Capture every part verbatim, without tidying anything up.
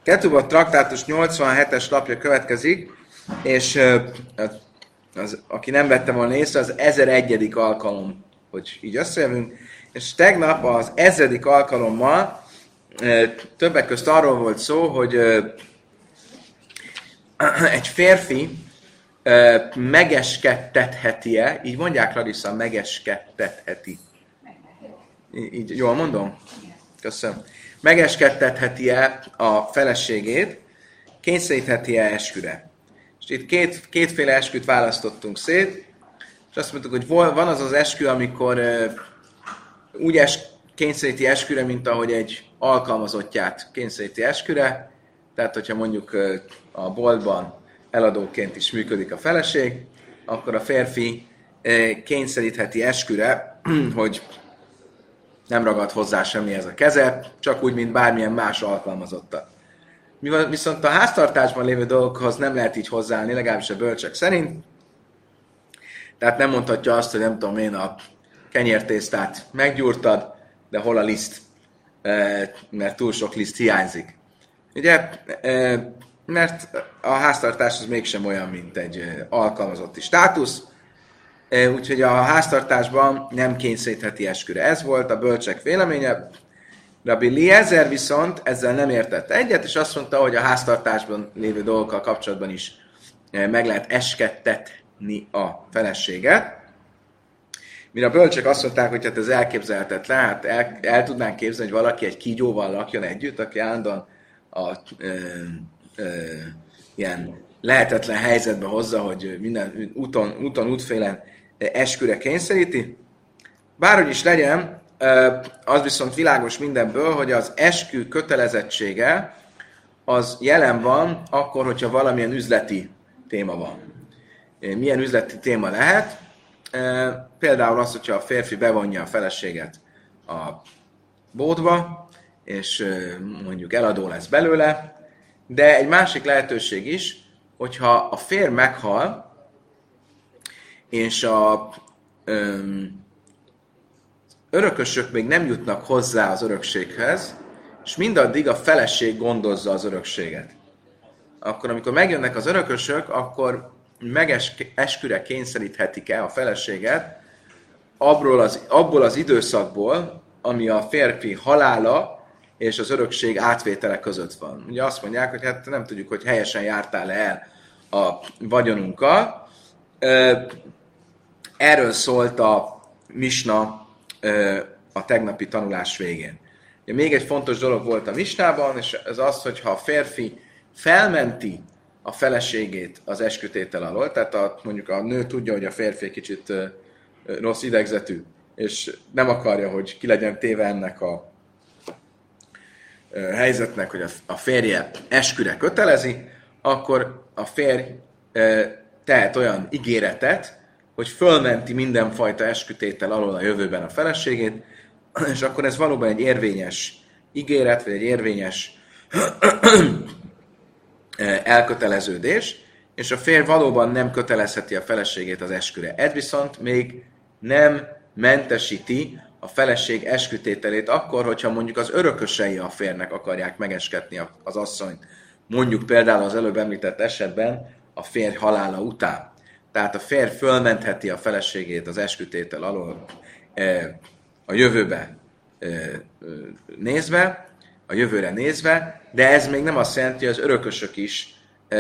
Ketubot traktátus nyolcvanhetes lapja következik, és az, aki nem vette volna észre, az ezredegyedik alkalom, hogy így összejövünk, és tegnap az ezredik alkalommal többek közt arról volt szó, hogy egy férfi megeskedtetheti-e, így mondják, Larissa, megeskedtetheti. Így jól mondom? Köszönöm. Megeskedtetheti-e a feleségét, kényszerítheti-e esküre. És itt két, kétféle esküt választottunk szét, és azt mondtuk, hogy van az az eskü, amikor uh, úgy es, kényszeríti esküre, mint ahogy egy alkalmazottját kényszeríti esküre, tehát hogyha mondjuk uh, a boltban eladóként is működik a feleség, akkor a férfi uh, kényszerítheti esküre, hogy nem ragad hozzá semmihez a keze, csak úgy, mint bármilyen más alkalmazottat. Viszont a háztartásban lévő dolgokhoz nem lehet így hozzáállni, legalábbis a bölcsek szerint. Tehát nem mondhatja azt, hogy nem tudom én, a kenyértésztát meggyúrtad, de hol a liszt, mert túl sok liszt hiányzik. Ugye, mert a háztartás az mégsem olyan, mint egy alkalmazotti státusz, úgyhogy a háztartásban nem kényszerítheti esküre. Ez volt a bölcsek véleménye. Rabbi Eliezer viszont ezzel nem értett egyet, és azt mondta, hogy a háztartásban lévő dolgokkal kapcsolatban is meg lehet eskedtetni a feleséget. Mire a bölcsek azt mondták, hogy hát ez elképzelhetetlen, hát el, el tudnánk képzelni, hogy valaki egy kígyóval lakjon együtt, aki állandóan a ö, ö, ilyen lehetetlen helyzetbe hozza, hogy minden úton, úton útfélen esküre kényszeríti. Bárhogy is legyen, az viszont világos mindenből, hogy az eskü kötelezettsége az jelen van akkor, hogyha valamilyen üzleti téma van. Milyen üzleti téma lehet? Például az, hogyha a férfi bevonja a feleséget a boltba, és mondjuk eladó lesz belőle, de egy másik lehetőség is, hogyha a férj meghal, és a öm, örökösök még nem jutnak hozzá az örökséghez, és mindaddig a feleség gondozza az örökséget. Akkor, amikor megjönnek az örökösök, akkor megesküre kényszeríthetik-e a feleséget abból az, abból az időszakból, ami a férfi halála és az örökség átvétele között van. Ugye azt mondják, hogy hát nem tudjuk, hogy helyesen jártál el a vagyonunkkal. Erről szólt a misna a tegnapi tanulás végén. Ugye még egy fontos dolog volt a misnában, és ez az, hogy ha a férfi felmenti a feleségét az eskütétel alól, tehát a, mondjuk a nő tudja, hogy a férfi egy kicsit rossz idegzetű, és nem akarja, hogy ki legyen téve ennek a helyzetnek, hogy a férje esküre kötelezi, akkor a férj tehet olyan ígéretet, hogy fölmenti mindenfajta eskütétel alól a jövőben a feleségét, és akkor ez valóban egy érvényes ígéret, vagy egy érvényes elköteleződés, és a férj valóban nem kötelezheti a feleségét az esküre. Ez viszont még nem mentesíti a feleség eskütételét akkor, hogyha mondjuk az örökösei a férnek akarják megesketni az asszonyt. Mondjuk például az előbb említett esetben a férj halála után. Tehát a férj fölmentheti a feleségét az eskütétel alól a jövőbe nézve, a jövőre nézve, de ez még nem azt jelenti, hogy az örökösök is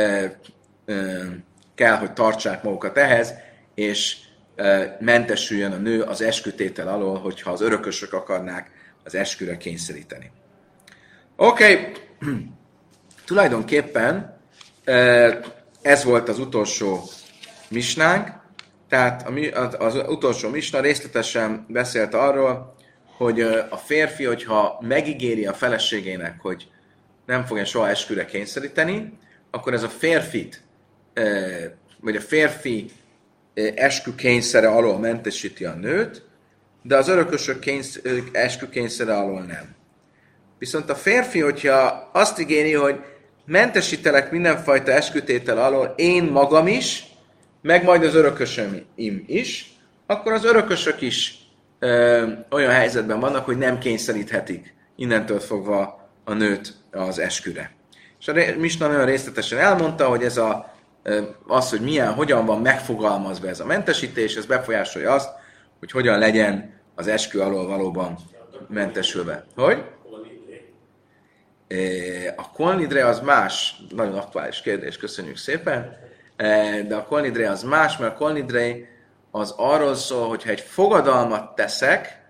kell, hogy tartsák magukat ehhez, és mentesüljön a nő az eskütétel alól, hogyha az örökösök akarnák az esküre kényszeríteni. Oké, okay. Tulajdonképpen ez volt az utolsó misnánk, tehát az utolsó misna részletesen beszélt arról, hogy a férfi, hogyha megígéri a feleségének, hogy nem fogja soha esküre kényszeríteni, akkor ez a férfit, vagy a férfi eskü kényszere alól mentesíti a nőt, de az örökösök eskü kényszere alól nem. Viszont a férfi, hogyha azt ígéri, hogy mentesítelek mindenfajta eskütétel alól én magam is, meg majd az örökösöm is, akkor az örökösök is ö, olyan helyzetben vannak, hogy nem kényszeríthetik innentől fogva a nőt az esküre. És a Misna nagyon részletesen elmondta, hogy ez a, az, hogy milyen, hogyan van megfogalmazva ez a mentesítés, ez befolyásolja azt, hogy hogyan legyen az eskü alól valóban mentesülve. Hogy? A kolnidre az más, nagyon aktuális kérdés, köszönjük szépen, de a kolnidre az más, mert a kolnidre az arról szól, hogyha egy fogadalmat teszek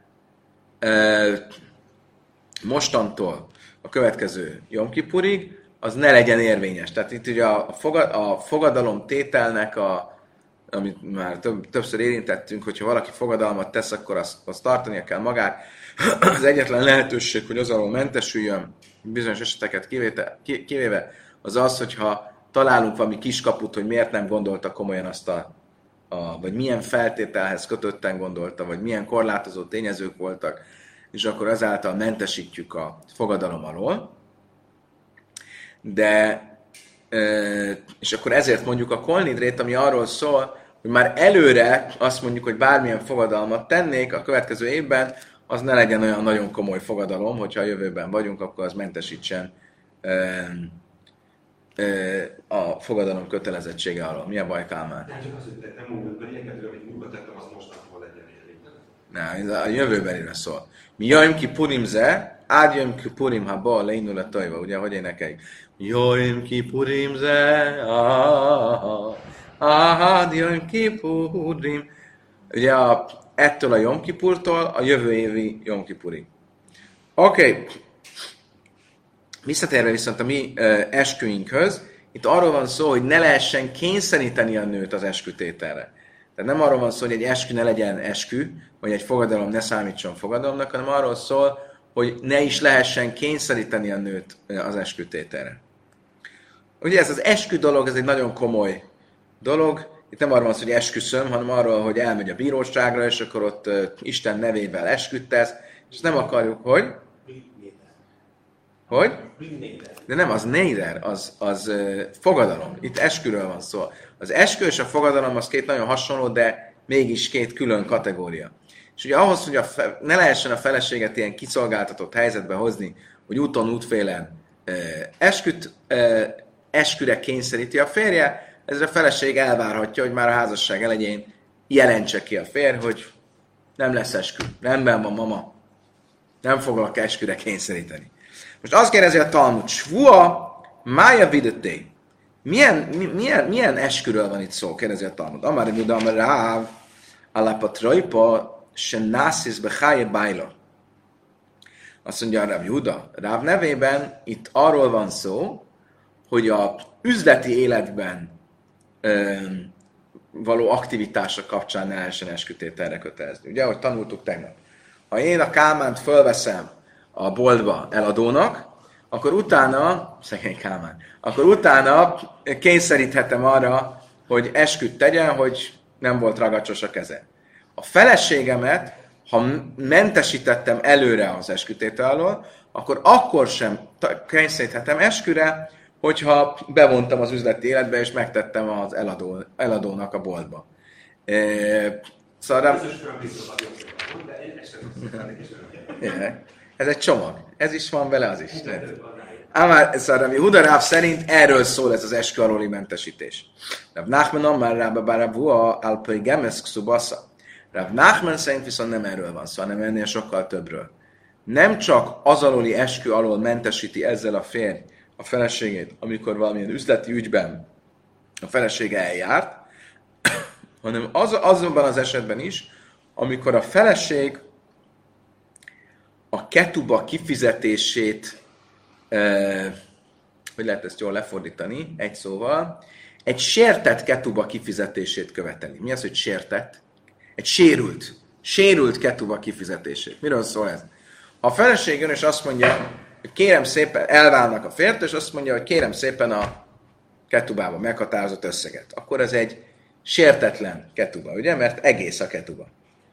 mostantól a következő Jom Kipurig, az ne legyen érvényes. Tehát itt ugye a, fogad, a fogadalom tételnek, a, amit már több, többször érintettünk, hogyha valaki fogadalmat tesz, akkor azt, azt tartania kell magát. Az egyetlen lehetőség, hogy az alól mentesüljön, bizonyos eseteket kivéve, kivéve, az az, hogyha találunk valami kiskaput, hogy miért nem gondolta komolyan azt a, a vagy milyen feltételhez kötötten gondolta, vagy milyen korlátozó tényezők voltak, és akkor ezáltal mentesítjük a fogadalom alól. De, és akkor ezért mondjuk a kolnidrét, ami arról szól, hogy már előre azt mondjuk, hogy bármilyen fogadalmat tennék a következő évben, az ne legyen olyan nagyon komoly fogadalom, hogyha a jövőben vagyunk, akkor az mentesítsen a fogadalom kötelezettsége alól. Mi a baj, Kálmán? Nem csak az, hogy nem mondjuk, hogy ilyeneket, amit múlva tettem, az mostantól legyen érvénytelen. Nem, ez a jövőbenire szól. Mi jöjjön ki purimze, ád jöjjön ki purim, ha bal leindul a tajva, ugye, hogy énekeljük? Jöjjön ki purimze, ád jöjjön ki purim. Ugye a, ettől a Jom Kipurtól a jövő évi Jom Kipurig. Oké. Okay. Visszatérve viszont a mi uh, esküinkhöz, itt arról van szó, hogy ne lehessen kényszeríteni a nőt az eskütételre. Tehát nem arról van szó, hogy egy eskü ne legyen eskü, vagy egy fogadalom ne számítson fogadalomnak, hanem arról szól, hogy ne is lehessen kényszeríteni a nőt az eskütételre. Ugye ez az eskü dolog, ez egy nagyon komoly dolog. Itt nem arról van szó, hogy esküszöm, hanem arról, hogy elmegy a bíróságra, és akkor ott uh, Isten nevével esküdtesz, és nem akarjuk, hogy... Hogy? De nem, az néder, az, az uh, fogadalom. Itt esküről van szó. Az eskü és a fogadalom az két nagyon hasonló, de mégis két külön kategória. És ugye ahhoz, hogy a fe, ne lehessen a feleséget ilyen kiszolgáltatott helyzetbe hozni, hogy úton útfélen uh, esküt, uh, esküre kényszeríti a férje, ezzel a feleség elvárhatja, hogy már a házasság elején jelentse ki a férj, hogy nem lesz eskü. Rendben van, mama. Nem foglak esküre kényszeríteni. Most azt kérdezi a Talmud, svua mája videtté. Milyen, milyen, milyen esküről van itt szó? Kérdezi a Talmud. Amár Juda, amár Ráv, alapatrojpa, se nászis beháje bájla. Azt mondja a Ráv Juda. Ráv nevében itt arról van szó, hogy a üzleti életben ö, való aktivitások kapcsán ne lehessen eskütételre kötelezni. Ugye, ahogy tanultuk tegnap. Ha én a Kálmánt fölveszem a boltba eladónak, akkor utána, szegény Kálmán, akkor utána kényszeríthetem arra, hogy esküt tegyen, hogy nem volt ragacsos a keze. A feleségemet, ha mentesítettem előre az eskütétel alól, akkor akkor sem kényszeríthetem esküre, hogyha bevontam az üzleti életbe, és megtettem az eladó, eladónak a boltba. E, szóval... Ez egy csomag. Ez is van vele, az is. Ám szóval ami Huda Ráv szerint erről szól ez az eskü alóli mentesítés. Rav Nachman már rába bárabua alpai gemeszk szubasza. Rav Nachman szerint viszont nem erről van szó, hanem ennél sokkal többről. Nem csak az alóli eskü alól mentesíti ezzel a férj a feleségét, amikor valamilyen üzleti ügyben a felesége eljárt, hanem az, azonban az esetben is, amikor a feleség a ketuba kifizetését, eh, hogy lehet ezt jól lefordítani, egy szóval, egy sértett ketuba kifizetését követeli. Mi az, hogy sértett? Egy sérült, sérült ketuba kifizetését. Miről szól ez? Ha a feleség jön és azt mondja, hogy kérem szépen, elválnak a férjtől, és azt mondja, hogy kérem szépen a ketubába meghatározott összeget, akkor ez egy sértetlen ketuba, ugye? Mert egész a ketuba.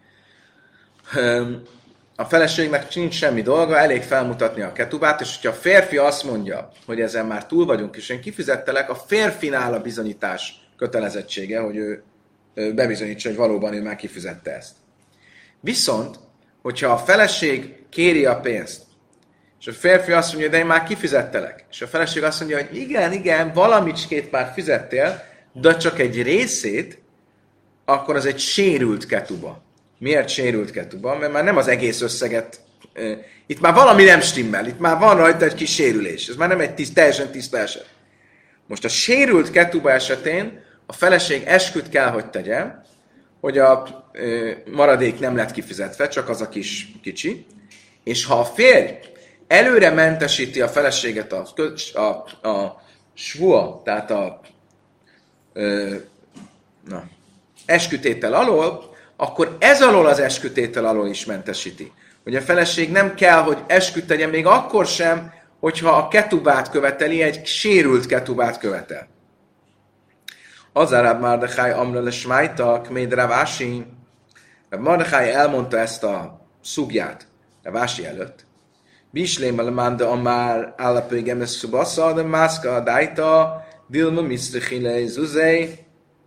A feleségnek nincs semmi dolga, elég felmutatni a ketubát, és hogyha a férfi azt mondja, hogy ezen már túl vagyunk, és én kifizettelek, a férfinál a bizonyítás kötelezettsége, hogy ő bebizonyítsa, hogy valóban ő már kifizette ezt. Viszont, hogyha a feleség kéri a pénzt, És a férfi azt mondja, de én már kifizettelek. És a feleség azt mondja, hogy igen, igen, valamicskét már fizettél, de csak egy részét, akkor az egy sérült ketuba. Miért sérült ketuba? Mert már nem az egész összeget, itt már valami nem stimmel, itt már van rajta egy kis sérülés. Ez már nem egy tiszt, teljesen tiszta eset. Most a sérült ketuba esetén a feleség esküt kell, hogy tegyen, hogy a maradék nem lett kifizetve, csak az a kis kicsi. És ha a férj előre mentesíti a feleséget a, a, a svua, tehát a ö, na, eskütétel alól, akkor ez alól az eskütétel alól is mentesíti. Hogy a feleség nem kell, hogy esküt tegyen még akkor sem, hogyha a ketubát követeli, egy sérült ketubát követel. Azárább Mardechai amra le smájtak, méd Ravási. Mardechai elmondta ezt a szugját Ravási előtt. Bislém a manda amár állapőgem ez szubasza, de mászka a dájta, dilma misztrechile zuzei.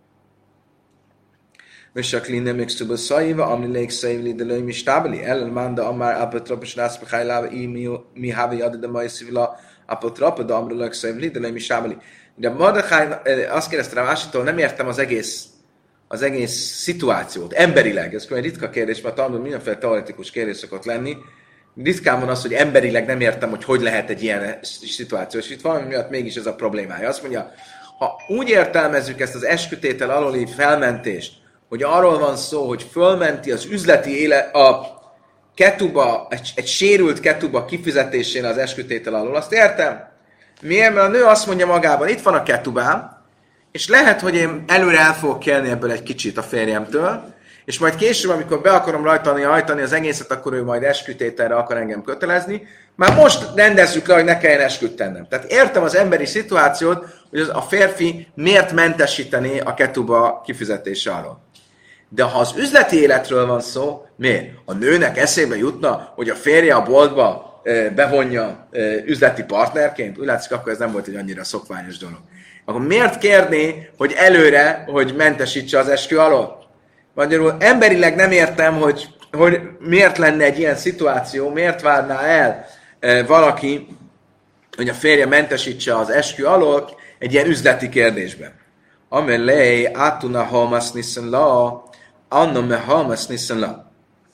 Mesakline még szubaszaiva, ami légszeivli, de lőm is tábeli. Ellen manda amár apotropos rászpechajláva, mi havi ad de mai szivla apotropa, de amra légszeivli, de lőm is tábeli. De Mardechai azt kérdezte Ravásitól, nem értem az egész, az egész szituációt, emberileg. Ez egy ritka kérdés, mert talán mindenféle teoretikus kérdés szokott lenni. Ritkán van az, hogy emberileg nem értem, hogy hogy lehet egy ilyen szituáció, és itt valami miatt mégis ez a problémája. Azt mondja, ha úgy értelmezzük ezt az eskütétel alóli felmentést, hogy arról van szó, hogy fölmenti az üzleti éle, a ketuba, egy, egy sérült ketuba kifizetésén az eskütétel alól, azt értem. Miért? Mert a nő azt mondja magában, itt van a ketubám, és lehet, hogy én előre el fogok kérni ebből egy kicsit a férjemtől, és majd később, amikor be akarom rajtani, hajtani az egészet, akkor ő majd eskütételre akar engem kötelezni. Már most rendezzük le, hogy ne kelljen esküt tennem. Tehát értem az emberi szituációt, hogy az a férfi miért mentesítené a ketuba kifizetése alól. De ha az üzleti életről van szó, miért? A nőnek eszébe jutna, hogy a férje a boltba e, bevonja e, üzleti partnerként? Úgy látszik, akkor ez nem volt egy annyira szokványos dolog. Akkor miért kérné, hogy előre, hogy mentesítse az eskü alól? Magyarul emberileg nem értem, hogy, hogy miért lenne egy ilyen szituáció, miért várná el e, valaki, hogy a férje mentesítse az eskü alól egy ilyen üzleti kérdésben. Amelé átuna halmasz niszen la, anna me halmasz niszen la.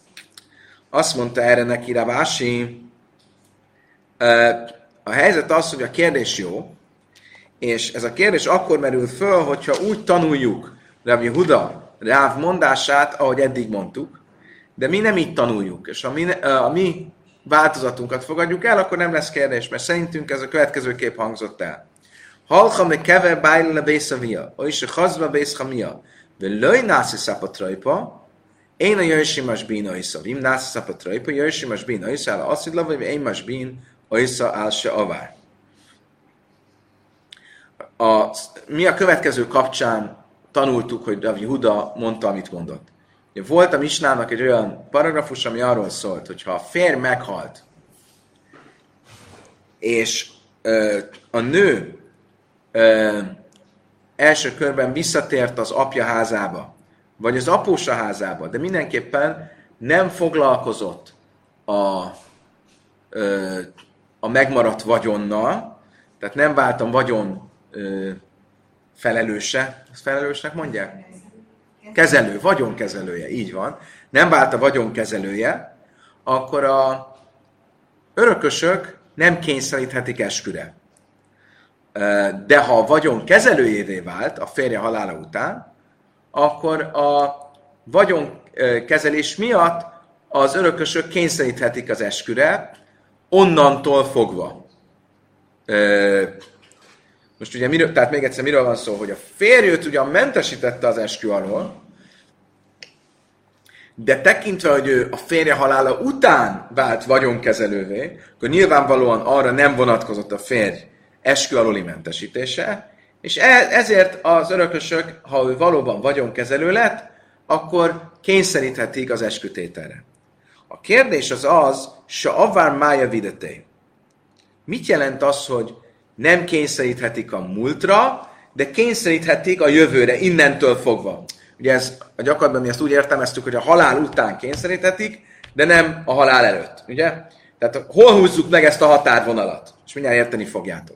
Azt mondta erre neki Ravási, e, a helyzet az, hogy a kérdés jó, és ez a kérdés akkor merül föl, hogyha úgy tanuljuk Rav Yehuda Ráv mondását, ahogy eddig mondtuk, de mi nem így tanuljuk, és ha mi, a mi változatunkat fogadjuk el, akkor nem lesz kérdés, mert szerintünk ez a következő kép hangzott el. Halcha me keve bájle le bészavia, oly se chazva bészhamia, ve löj nászi szapatrajpa, én a jöjsimas bín oisza, vim nászi szapatrajpa, jöjsimas bín oisza, áll asszidla, vagy én más bín oisza, áll se avár. A, mi a következő kapcsán tanultuk, hogy Rav Yehuda mondta, amit mondott. Volt a Misnának egy olyan paragrafus, ami arról szólt, hogy ha a férj meghalt, és ö, a nő ö, első körben visszatért az apja házába, vagy az apósa házába, de mindenképpen nem foglalkozott a, ö, a megmaradt vagyonnal, tehát nem váltam vagyon ö, felelőse, ezt felelősnek mondják? Kezelő, vagyonkezelője, így van. Nem vált a vagyonkezelője, akkor a örökösök nem kényszeríthetik esküre. De ha a vagyonkezelőjévé vált a férje halála után, akkor a vagyonkezelés miatt az örökösök kényszeríthetik az esküre, onnantól fogva. Most ugye, miről, tehát még egyszer miről van szó, hogy a férjőt ugyan mentesítette az eskü alól, de tekintve, hogy ő a férje halála után vált vagyonkezelővé, akkor nyilvánvalóan arra nem vonatkozott a férj eskü alóli mentesítése, és ezért az örökösök, ha ő valóban vagyonkezelő lett, akkor kényszeríthetik az eskütételre. A kérdés az az, se avár mája videté. Mit jelent az, hogy nem kényszeríthetik a múltra, de kényszeríthetik a jövőre, innentől fogva. Ugye ez a gyakorlatban mi ezt úgy értelmeztük, hogy a halál után kényszeríthetik, de nem a halál előtt. Ugye? Tehát hol húzzuk meg ezt a határvonalat? És mindjárt érteni fogjátok.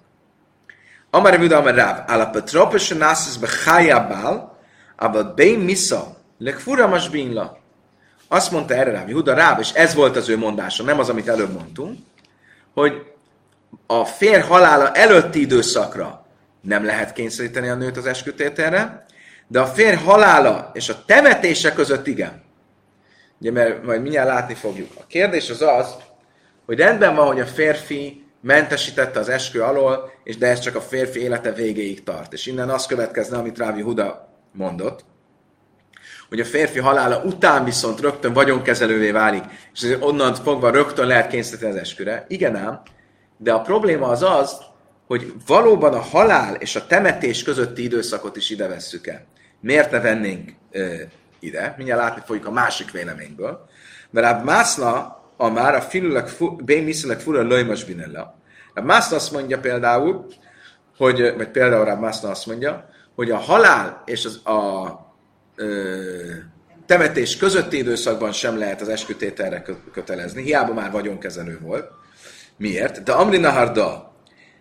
Amar Yehuda Amar Ráv, ala petropes nászis behájábbál, abad bein misza, lekfura masbinla. Azt mondta erre Ráv Yehuda, Ráv, és ez volt az ő mondása, nem az, amit előbb mondtunk, hogy a férj halála előtti időszakra nem lehet kényszeríteni a nőt az eskütételre, de a férj halála és a temetése között igen. Ugye, mert majd mindjárt látni fogjuk. A kérdés az az, hogy rendben van, hogy a férfi mentesítette az eskü alól, és de ez csak a férfi élete végéig tart. És innen az következne, amit Ráv Yehuda mondott, hogy a férfi halála után viszont rögtön vagyonkezelővé válik, és onnan fogva rögtön lehet kényszeríteni az esküre. Igen ám, de a probléma az az, hogy valóban a halál és a temetés közötti időszakot is ide vesszük el. Miért ne vennénk ö, ide? Mindjárt látni fogjuk a másik véleményből. Mert a mászna, a már a filülek, bén miszülek fura löjmas binella. A mászna azt mondja például, hogy, vagy például a mászna azt mondja, hogy a halál és az, a ö, temetés közötti időszakban sem lehet az eskütételre kötelezni, hiába már vagyonkezelő volt. Miért? De Amri Naharda.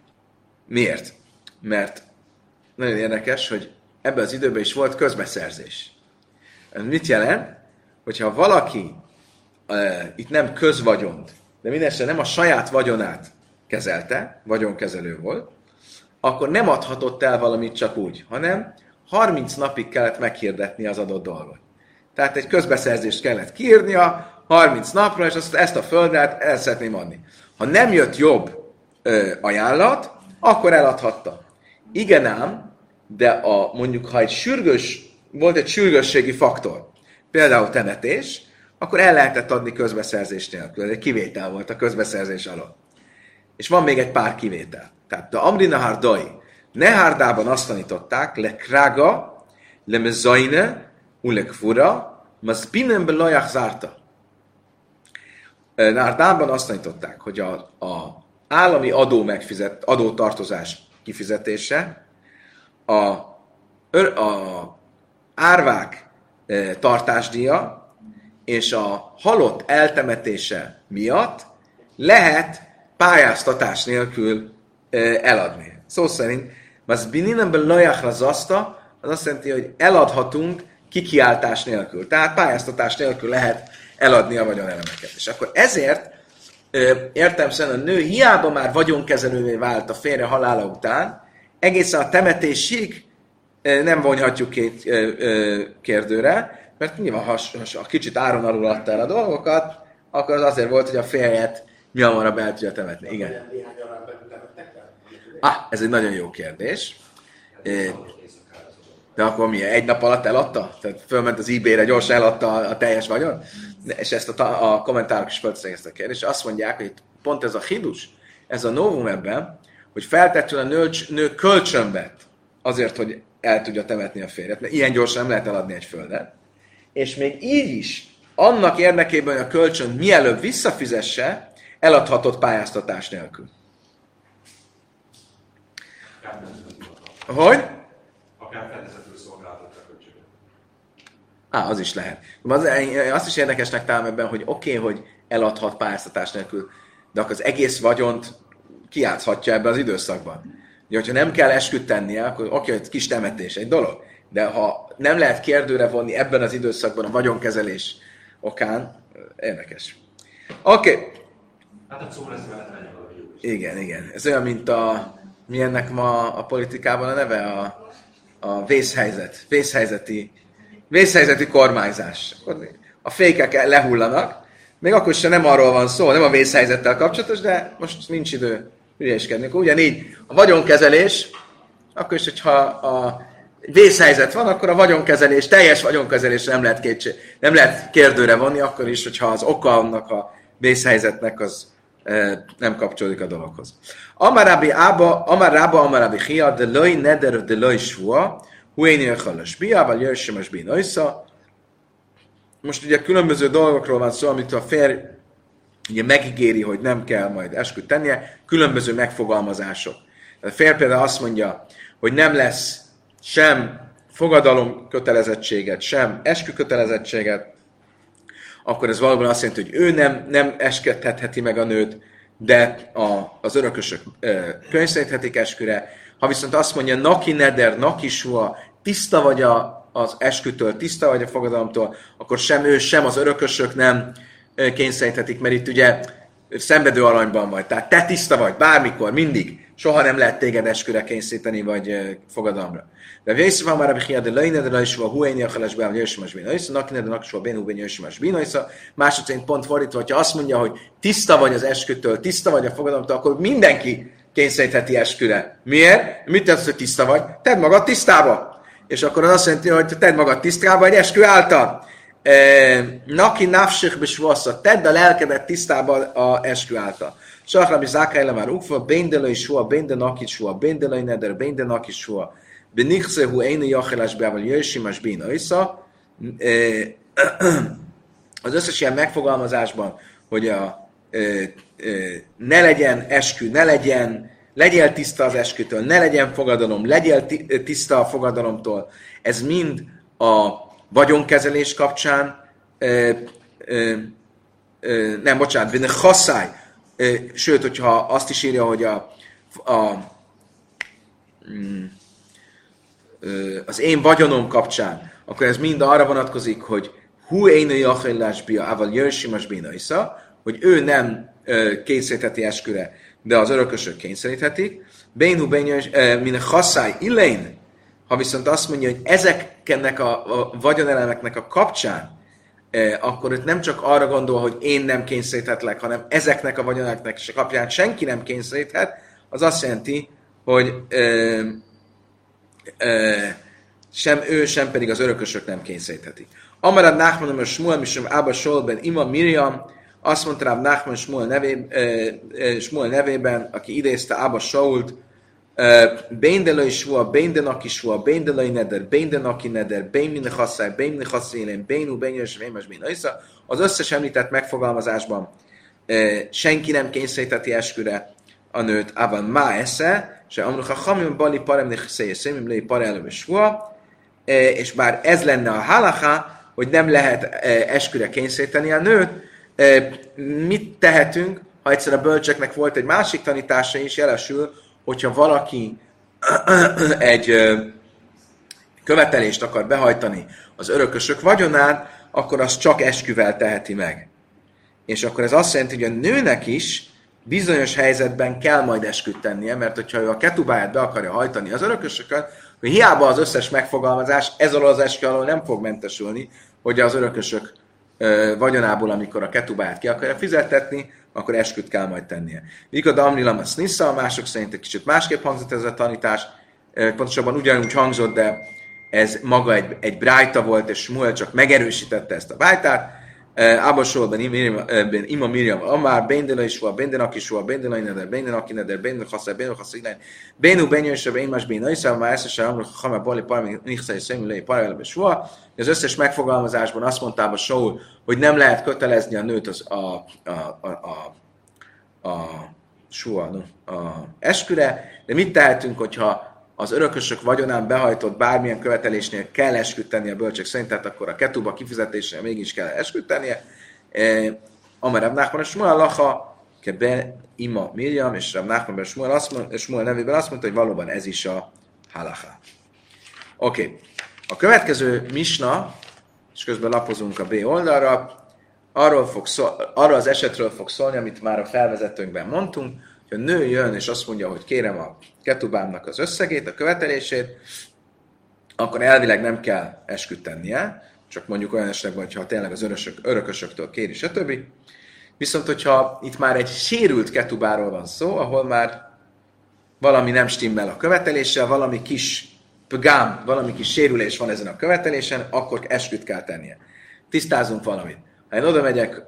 Miért? Mert nagyon érdekes, hogy ebben az időben is volt közbeszerzés. Ez mit jelent? Hogyha valaki uh, itt nem közvagyont, de mindenesetre nem a saját vagyonát kezelte, vagyonkezelő volt, akkor nem adhatott el valamit csak úgy, hanem harminc napig kellett meghirdetni az adott dolgot. Tehát egy közbeszerzést kellett kiírnia harminc napra, és azt, ezt a földet el szeretném adni. Ha nem jött jobb ö, ajánlat, akkor eladhatta. Igen ám, de a, mondjuk, ha egy sürgős, volt egy sürgősségi faktor, például temetés, akkor el lehetett adni közbeszerzés nélkül. Egy kivétel volt a közbeszerzés alatt. És van még egy pár kivétel. Tehát a Amri Nahar Dai, Nehárdában azt tanították, le krága, le mezajne, le kvura, maz binem belajach zárta. Nárdában azt tanították, hogy a, a állami adó megfizet, adótartozás kifizetése, a, a árvák e, tartásdíja és a halott eltemetése miatt lehet pályáztatás nélkül e, eladni. Szó szerint, az bininemben lajachra zaszta, az azt jelenti, hogy eladhatunk kikiáltás nélkül. Tehát pályáztatás nélkül lehet eladni a vagyonelemeket. És akkor ezért értelemszerűen a nő hiába már vagyonkezelővé vált a férje halála után, egészen a temetésig nem vonhatjuk két kérdőre, mert nyilván, ha, ha kicsit áron alul adta el a dolgokat, akkor az azért volt, hogy a férjet mi hamarabb el tudja temetni. Igen. Ah, ez egy nagyon jó kérdés. De akkor mi? Egy nap alatt eladta? Tehát fölment az eBay-re, gyorsan eladta a, a teljes vagyon? És ezt a, a kommentárok is fölteszek ezt a kérdést. Azt mondják, hogy pont ez a hidus, ez a novum ebben, hogy feltétlenül a nő, nő kölcsön vett azért, hogy el tudja temetni a férjet, mert ilyen gyorsan nem lehet eladni egy földet. És még így is, annak érdekében, hogy a kölcsön mielőbb visszafizesse, eladhatott pályáztatás nélkül. Hogy? Akár fedezetül szolgáltatta a kölcsönöt. Á, az is lehet. Az, azt is érdekesnek találom ebben, hogy oké, okay, hogy eladhat pályáztatás nélkül, de akkor az egész vagyont kijátszhatja ebben az időszakban. Ugye, hogyha nem kell esküt tennie, akkor oké, okay, hogy kis temetés, egy dolog. De ha nem lehet kérdőre vonni ebben az időszakban a vagyonkezelés okán, érdekes. Oké. Okay. Hát a szó lesz mellett menjen valami jó is. Igen, igen. Ez olyan, mint a mi ennek ma a politikában a neve? A, a vészhelyzet. Vészhelyzeti, vészhelyzeti kormányzás. A fékek lehullanak, még akkor sem nem arról van szó, nem a vészhelyzettel kapcsolatos, de most nincs idő hülyeskedni. Ugyanígy a vagyonkezelés, akkor is, hogyha a vészhelyzet van, akkor a vagyonkezelés, teljes vagyonkezelés nem lehet, kétség, nem lehet kérdőre vonni, akkor is, hogyha az oka annak a vészhelyzetnek az e, nem kapcsolódik a dologhoz. Amarabi ába, amarába, amarabi hia, de loj neder, de loj svua, huéni öchalas bia, vagy jössemes bin oisza. Most ugye különböző dolgokról van szó, amit a férj ugye megígéri, hogy nem kell majd esküt tennie, különböző megfogalmazások. A férj például azt mondja, hogy nem lesz sem fogadalom kötelezettséget, sem eskü kötelezettséget. akkor ez valóban azt jelenti, hogy ő nem, nem esküdhetheti meg a nőt, de a, az örökösök könyvszeríthetik esküre. Ha viszont azt mondja, naki neder, naki sua, tiszta vagy a, az eskütől, tiszta vagy a fogadalomtól, akkor sem ő, sem az örökösök nem kényszeríthetik, mert itt ugye szenvedő aranyban vagy. Tehát te tiszta vagy, bármikor, mindig. Soha nem lehet téged esküre kényszeríteni, vagy fogadalomra. De vész van már a bihia, de lejne, de lejsva, huéni a halásba, vagy jöjjsimas bínaisza, naki neder, naki sua, bénú, bény, jöjjsimas bínaisza. Másodszint pont fordítva, hogyha azt mondja, hogy tiszta vagy az eskütől, tiszta vagy a fogadalomtól, akkor mindenki kényszerítheti esküre. Miért? Mit tesz, hogy tiszta vagy? Tedd magad tisztába. És akkor az azt jelenti, hogy tedd magad tisztába egy eskü által. Naki nafsik besvassa, tedd a lelkedet tisztába a eskü által. Sakrabi zákájle már ugva, béndelai sua, bénde naki sua, béndelai neder, bénde naki sua, benichzehu éne jachelás beával jöjsimas bína isza. Az összes ilyen megfogalmazásban, hogy a, ne legyen eskü, ne legyen, legyél tiszta az eskütől, ne legyen fogadalom, legyél tiszta a fogadalomtól, ez mind a vagyonkezelés kapcsán, ö, ö, ö, nem, bocsánat, benne hasszáj, ö, sőt, hogyha azt is írja, hogy a, a, ö, az én vagyonom kapcsán, akkor ez mind arra vonatkozik, hogy hu énő jachellás bia, ával jöjsimas bina isza, hogy ő nem ö, kényszerítheti esküre, de az örökösök kényszeríthetik. Bénhu bényes, min hasszáj illén, ha viszont azt mondja, hogy ezeknek a, a vagyonelemeknek a kapcsán, eh, akkor itt nem csak arra gondol, hogy én nem kényszeríthetlek, hanem ezeknek a vagyonelemeknek a kapcsán senki nem kényszeríthet, az azt jelenti, hogy eh, eh, sem ő, sem pedig az örökösök nem kényszeríthetik. Amarad Nachmanom a Smuel, misum Abba Solben, Ima Miriam, azt mondta rá Nachman Smuel, nevé, eh, eh, Smuel nevében, aki idézte Abba Sault, Béndelai sua, béndenaki sua, béndelai neder, béndenaki neder, bénmine hasszáj, bénmine hasszélén, bénú, bénjös, bénmes, bénaisza. Az összes említett megfogalmazásban senki nem kényszeríteti esküre a nőt, ában má esze, se amruha hamim bali paremni széje szemim lei parelőbe sua, és bár ez lenne a halacha, hogy nem lehet esküre kényszeríteni a nőt, mit tehetünk, ha egyszer a bölcseknek volt egy másik tanítása is, jelesül, hogyha valaki egy követelést akar behajtani az örökösök vagyonán, akkor azt csak esküvel teheti meg. És akkor ez azt jelenti, hogy a nőnek is bizonyos helyzetben kell majd esküt tennie, mert hogyha ő a ketubáját be akarja hajtani az örökösökön, hogy hiába az összes megfogalmazás ez alól az eskü alól nem fog mentesülni, hogy az örökösök vagyonából, amikor a ketubáját ki akarja fizettetni, akkor esküt kell majd tennie. Mikor Damnilam a Snisza, a mások szerint egy kicsit másképp hangzott ez a tanítás, pontosabban ugyanúgy hangzott, de ez maga egy, egy brájta volt, és Smuel csak megerősítette ezt a brájtát. Abba Solben Ima Miriam Amár, Béndela is volt, Béndenak is volt, Béndela neder, Béndenak neder, Béndenak hasszai, Béndenak hasszai, Bénú, Bénjösebb, én más Béna is, már összesen Amruk, Hamá, Bali, Parmi, Nichszai, Szemülei, Parelebe, Soha. Az összes megfogalmazásban azt mondta a Saul, hogy nem lehet kötelezni a nőt az a, a, a, a, a, Soha, no, a esküre, de mit tehetünk, hogyha az örökösök vagyonán behajtott bármilyen követelésnél kell esküt tenni a bölcsek szerint, tehát akkor a ketuba kifizetésre mégis kell esküt tennie. Amarab Nachman a Smuel lacha, kebe ima Miriam, és Rab Nachman a Smuel, Smuel nevében azt mondta, hogy valóban ez is a halacha. Oké. Okay. A következő misna, és közben lapozunk a B oldalra, arról, fog szól, arról az esetről fog szólni, amit már a felvezetőnkben mondtunk, hogy a nő jön, és azt mondja, hogy kérem a ketubámnak az összegét, a követelését, akkor elvileg nem kell esküt tennie, csak mondjuk olyan esetben, hogyha tényleg az örösök, örökösöktől kéri, stb. Viszont, hogyha itt már egy sérült ketubáról van szó, ahol már valami nem stimmel a követeléssel, valami kis pgám, valami kis sérülés van ezen a követelésen, akkor esküt kell tennie. Tisztázunk valamit. Ha én oda megyek,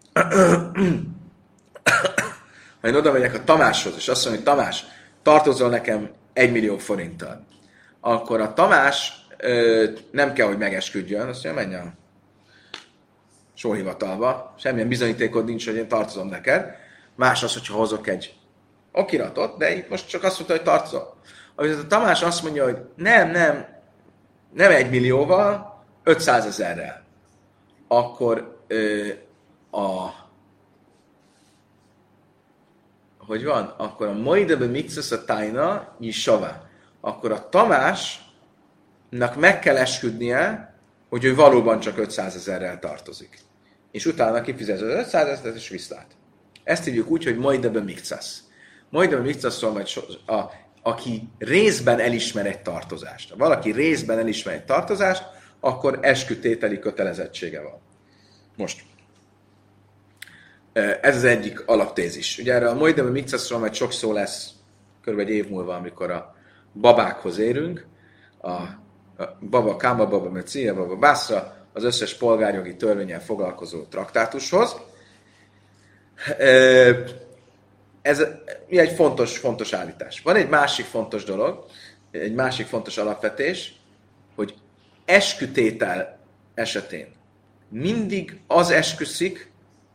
ha én oda megyek a Tamáshoz, és azt mondom, hogy Tamás, tartozol nekem egy millió forinttal, akkor a Tamás ö, nem kell, hogy megesküdjön, azt mondja, menj a sóhivatalba, semmilyen bizonyítékod nincs, hogy én tartozom neked. Más az, hogyha hozok egy okiratot, de itt most csak azt mondta, hogy tartozom. Amikor a Tamás azt mondja, hogy nem, nem, nem egy millióval, ötszázezerrel, akkor ö, a hogy van? Akkor a Moidebe Mixus a Tájna Jisava. Akkor a Tamásnak meg kell esküdnie, hogy ő valóban csak ötszázezerrel tartozik. És utána kifizet az ötszázezret és viszlát. Ezt hívjuk úgy, hogy Moidebe Mixus. Moidebe Mixusról majd so, a, aki részben elismer egy tartozást. Ha valaki részben elismer egy tartozást, akkor eskütételi kötelezettsége van. Most. Ez az egyik alaptézis. Ugye erre a Moidebe Mixusról majd sok szó lesz körülbelül egy év múlva, amikor a babákhoz érünk. A, a baba Káma, baba Mecia, baba Bászra, az összes polgárjogi törvénnyel foglalkozó traktátushoz. Ez egy fontos, fontos állítás. Van egy másik fontos dolog, egy másik fontos alapvetés, hogy eskütétel esetén mindig az esküszik,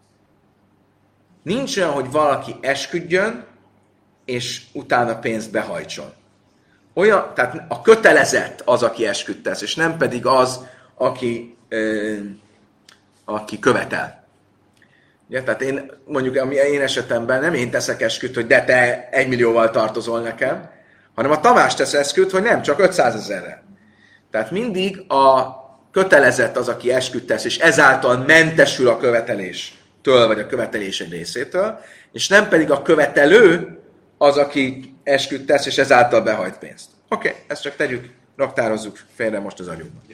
nincs olyan, hogy valaki esküdjön, és utána pénzt behajtson. Olyan, tehát a kötelezett az, aki esküdtesz, és nem pedig az, aki, ö, aki követel. Ugye, tehát én, mondjuk a én esetemben nem én teszek esküt, hogy de te egymillióval tartozol nekem, hanem a Tamás tesz esküt, hogy nem, csak ötszázezerrel. Tehát mindig a kötelezett az, aki esküt tesz, és ezáltal mentesül a követeléstől, vagy a követelés egy részétől, és nem pedig a követelő az, aki esküt tesz, és ezáltal behajt pénzt. Oké, okay, ezt csak tegyük, raktározzuk félre most az agyunkba.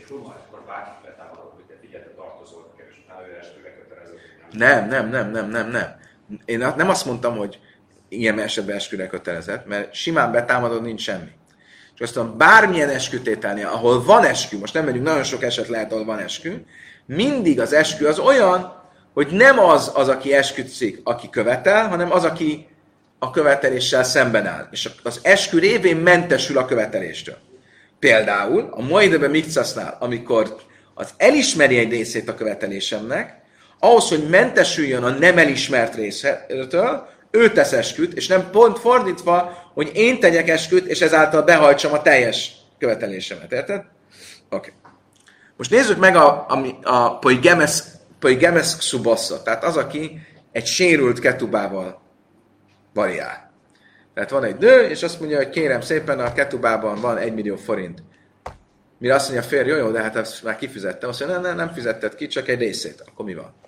Nem, nem, nem, nem, nem, nem. Én nem azt mondtam, hogy ilyen esetben esküre kötelezett, mert simán betámadod, nincs semmi. És azt mondom, bármilyen eskütételnél, ahol van eskü, most nem megyünk, nagyon sok eset lehet, ahol van eskü, mindig az eskü az olyan, hogy nem az az, aki esküdszik, aki követel, hanem az, aki a követeléssel szemben áll. És az eskü révén mentesül a követeléstől. Például a Moidebe Mixusnál, amikor az elismeri egy részét a követelésemnek, ahhoz, hogy mentesüljön a nem elismert részétől, ő tesz esküt, és nem pont fordítva, hogy én tegyek esküt, és ezáltal behajtsam a teljes követelésemet. Érted? Oké. Okay. Most nézzük meg a, a, a poigemes, poigemes xubassa, tehát az, aki egy sérült ketubával variál. Tehát van egy nő, és azt mondja, hogy kérem szépen, a ketubában van egy millió forint. Mire azt mondja a férj, jó, jó, de hát ezt már kifizettem. Azt mondja, nem, nem, nem fizetted ki, csak egy részét. Akkor mi van?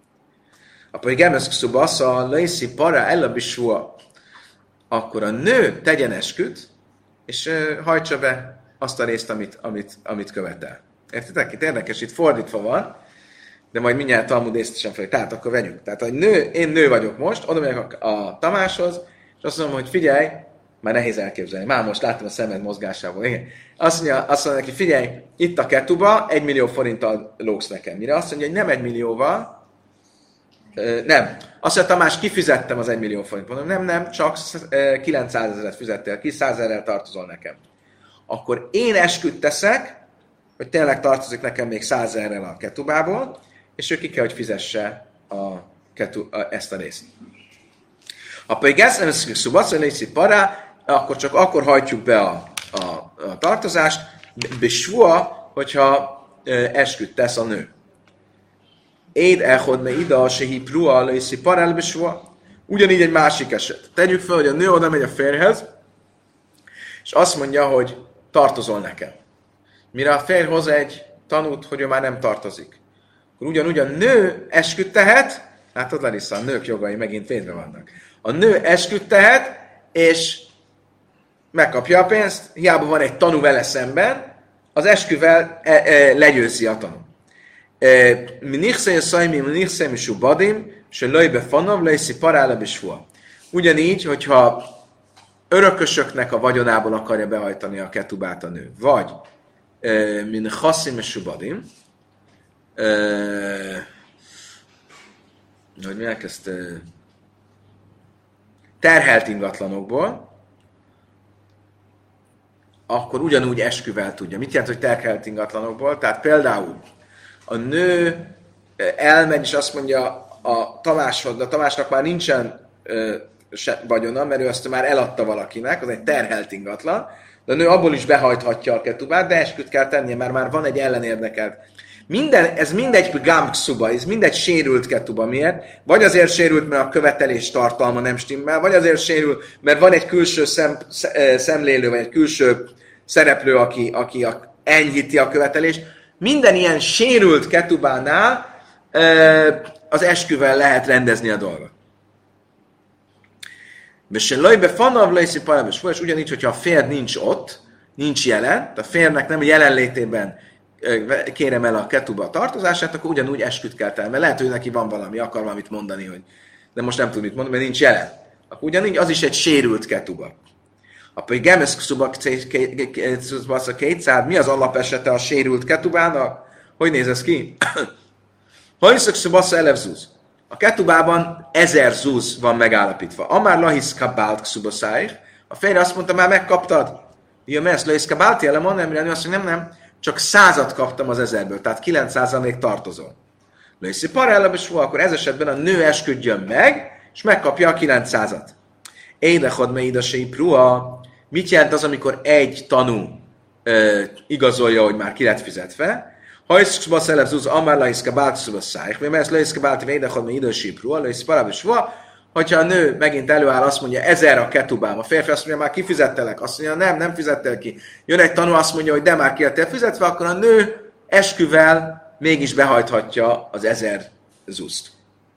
A poigemes xubassa, leiszi para ellabisua. Akkor a nő tegyen esküt, és uh, hajtsa be azt a részt, amit, amit, amit követel. Értitek? Itt érdekes, itt fordítva van, de majd mindjárt Talmud észt sem fel. Tehát akkor vegyük. Tehát a nő, én nő vagyok most, oda megyek a, a Tamáshoz, és azt mondom, hogy figyelj, már nehéz elképzelni. Már most láttam a szemed mozgásából. Igen. Azt mondja, azt mondja neki, figyelj, itt a ketuba, egy millió forinttal lógsz nekem. Mire azt mondja, hogy nem egy millióval, ö, nem. Azt mondja, Tamás, kifizettem az egy millió forint. Mondom, nem, nem, csak kilencszázezret fizettél ki, százezerrel tartozol nekem. Akkor én esküt teszek, hogy tényleg tartozik nekem még százezerrel a ketubából, és ő ki kell, hogy fizesse a ketu, a, ezt a részt. Ha pedig ezt nem szubaszolészi para, akkor csak akkor hajtjuk be a, a, a tartozást, besvua, hogyha ö, esküt tesz a nő. Éd elhodne ida, se hiprua, lészi parál, besvua. Ugyanígy egy másik eset. Tegyük fel, hogy a nő oda megy a férjhez, és azt mondja, hogy tartozol nekem. Mire a férj hoz egy tanút, hogy ő már nem tartozik. Akkor ugyanúgy a nő esküt tehet, látod, Larissa, a nők jogai megint védve vannak. A nő esküt tehet, és megkapja a pénzt, hiába van egy tanú vele szemben, az esküvel e, e, legyőzi a tanú. Minichszei szajmi, minichszei subadim, se löjbe fanom, lejszi parála besvua. Ugyanígy, hogyha örökösöknek a vagyonából akarja behajtani a ketubát a nő, vagy min chassim és subadim, hogy mi elkezd terhelt ingatlanokból, akkor ugyanúgy esküvel tudja. Mit jelent, hogy terhelt ingatlanokból? Tehát például a nő elmegy, és azt mondja a Tamáshoz, de a Tamásnak már nincsen vagyona, mert ő azt már eladta valakinek, az egy terhelt ingatlan, de a nő abból is behajthatja a ketubát, de esküt kell tennie, mert már van egy ellenérdekelt. Minden, ez mindegy gámkszuba, ez mindegy sérült ketuba. Miért? Vagy azért sérült, mert a követelés tartalma nem stimmel, vagy azért sérül, mert van egy külső szem, szemlélő, vagy egy külső szereplő, aki, aki enyhíti a követelést. Minden ilyen sérült ketubánál az esküvel lehet rendezni a dolgot. És ugyanígy, hogyha a férj nincs ott, nincs jelen, a férnek nem jelenlétében kérem el a ketuba tartozását, akkor ugyanúgy esküt kell tenni. Mert lehet, hogy neki van valami, akar valamit mondani, hogy de most nem tud mit mondani, mert nincs jelen. Akkor ugyanígy az is egy sérült ketuba. A gemes szuba kétszáz, mi az alapesete a sérült ketubának? Hogy néz ez ki? Hajszak szubasza elev zúz. A ketubában ezer zúz van megállapítva. Amár lahisz kabált szubaszáig. A férj azt mondta, már megkaptad. Jön, mert ezt lahisz kabált jelen van, nem, azt mondja, nem, nem. Csak százat kaptam az ezerből, tehát kilencszázal még tartozol. Lahiszi parellab és akkor ez esetben a nő esküdjön meg, és megkapja a kilencszázat. Édechod me idasei prua. Mit jelent az, amikor egy tanú ö, igazolja, hogy már ki lett fizetve? Hajszkba szelep zúz, amár lahiszka báltuszuba szájk, mert ezt lahiszka bálti védechod me idasei prua, lahisz parab és va. Hogyha a nő megint előáll, azt mondja, ezer a ketubám, a férfi azt mondja, már kifizettelek, azt mondja, nem, nem fizettel ki. Jön egy tanú, azt mondja, hogy de már ki lettél fizetve, akkor a nő esküvel mégis behajthatja az ezer zuszt.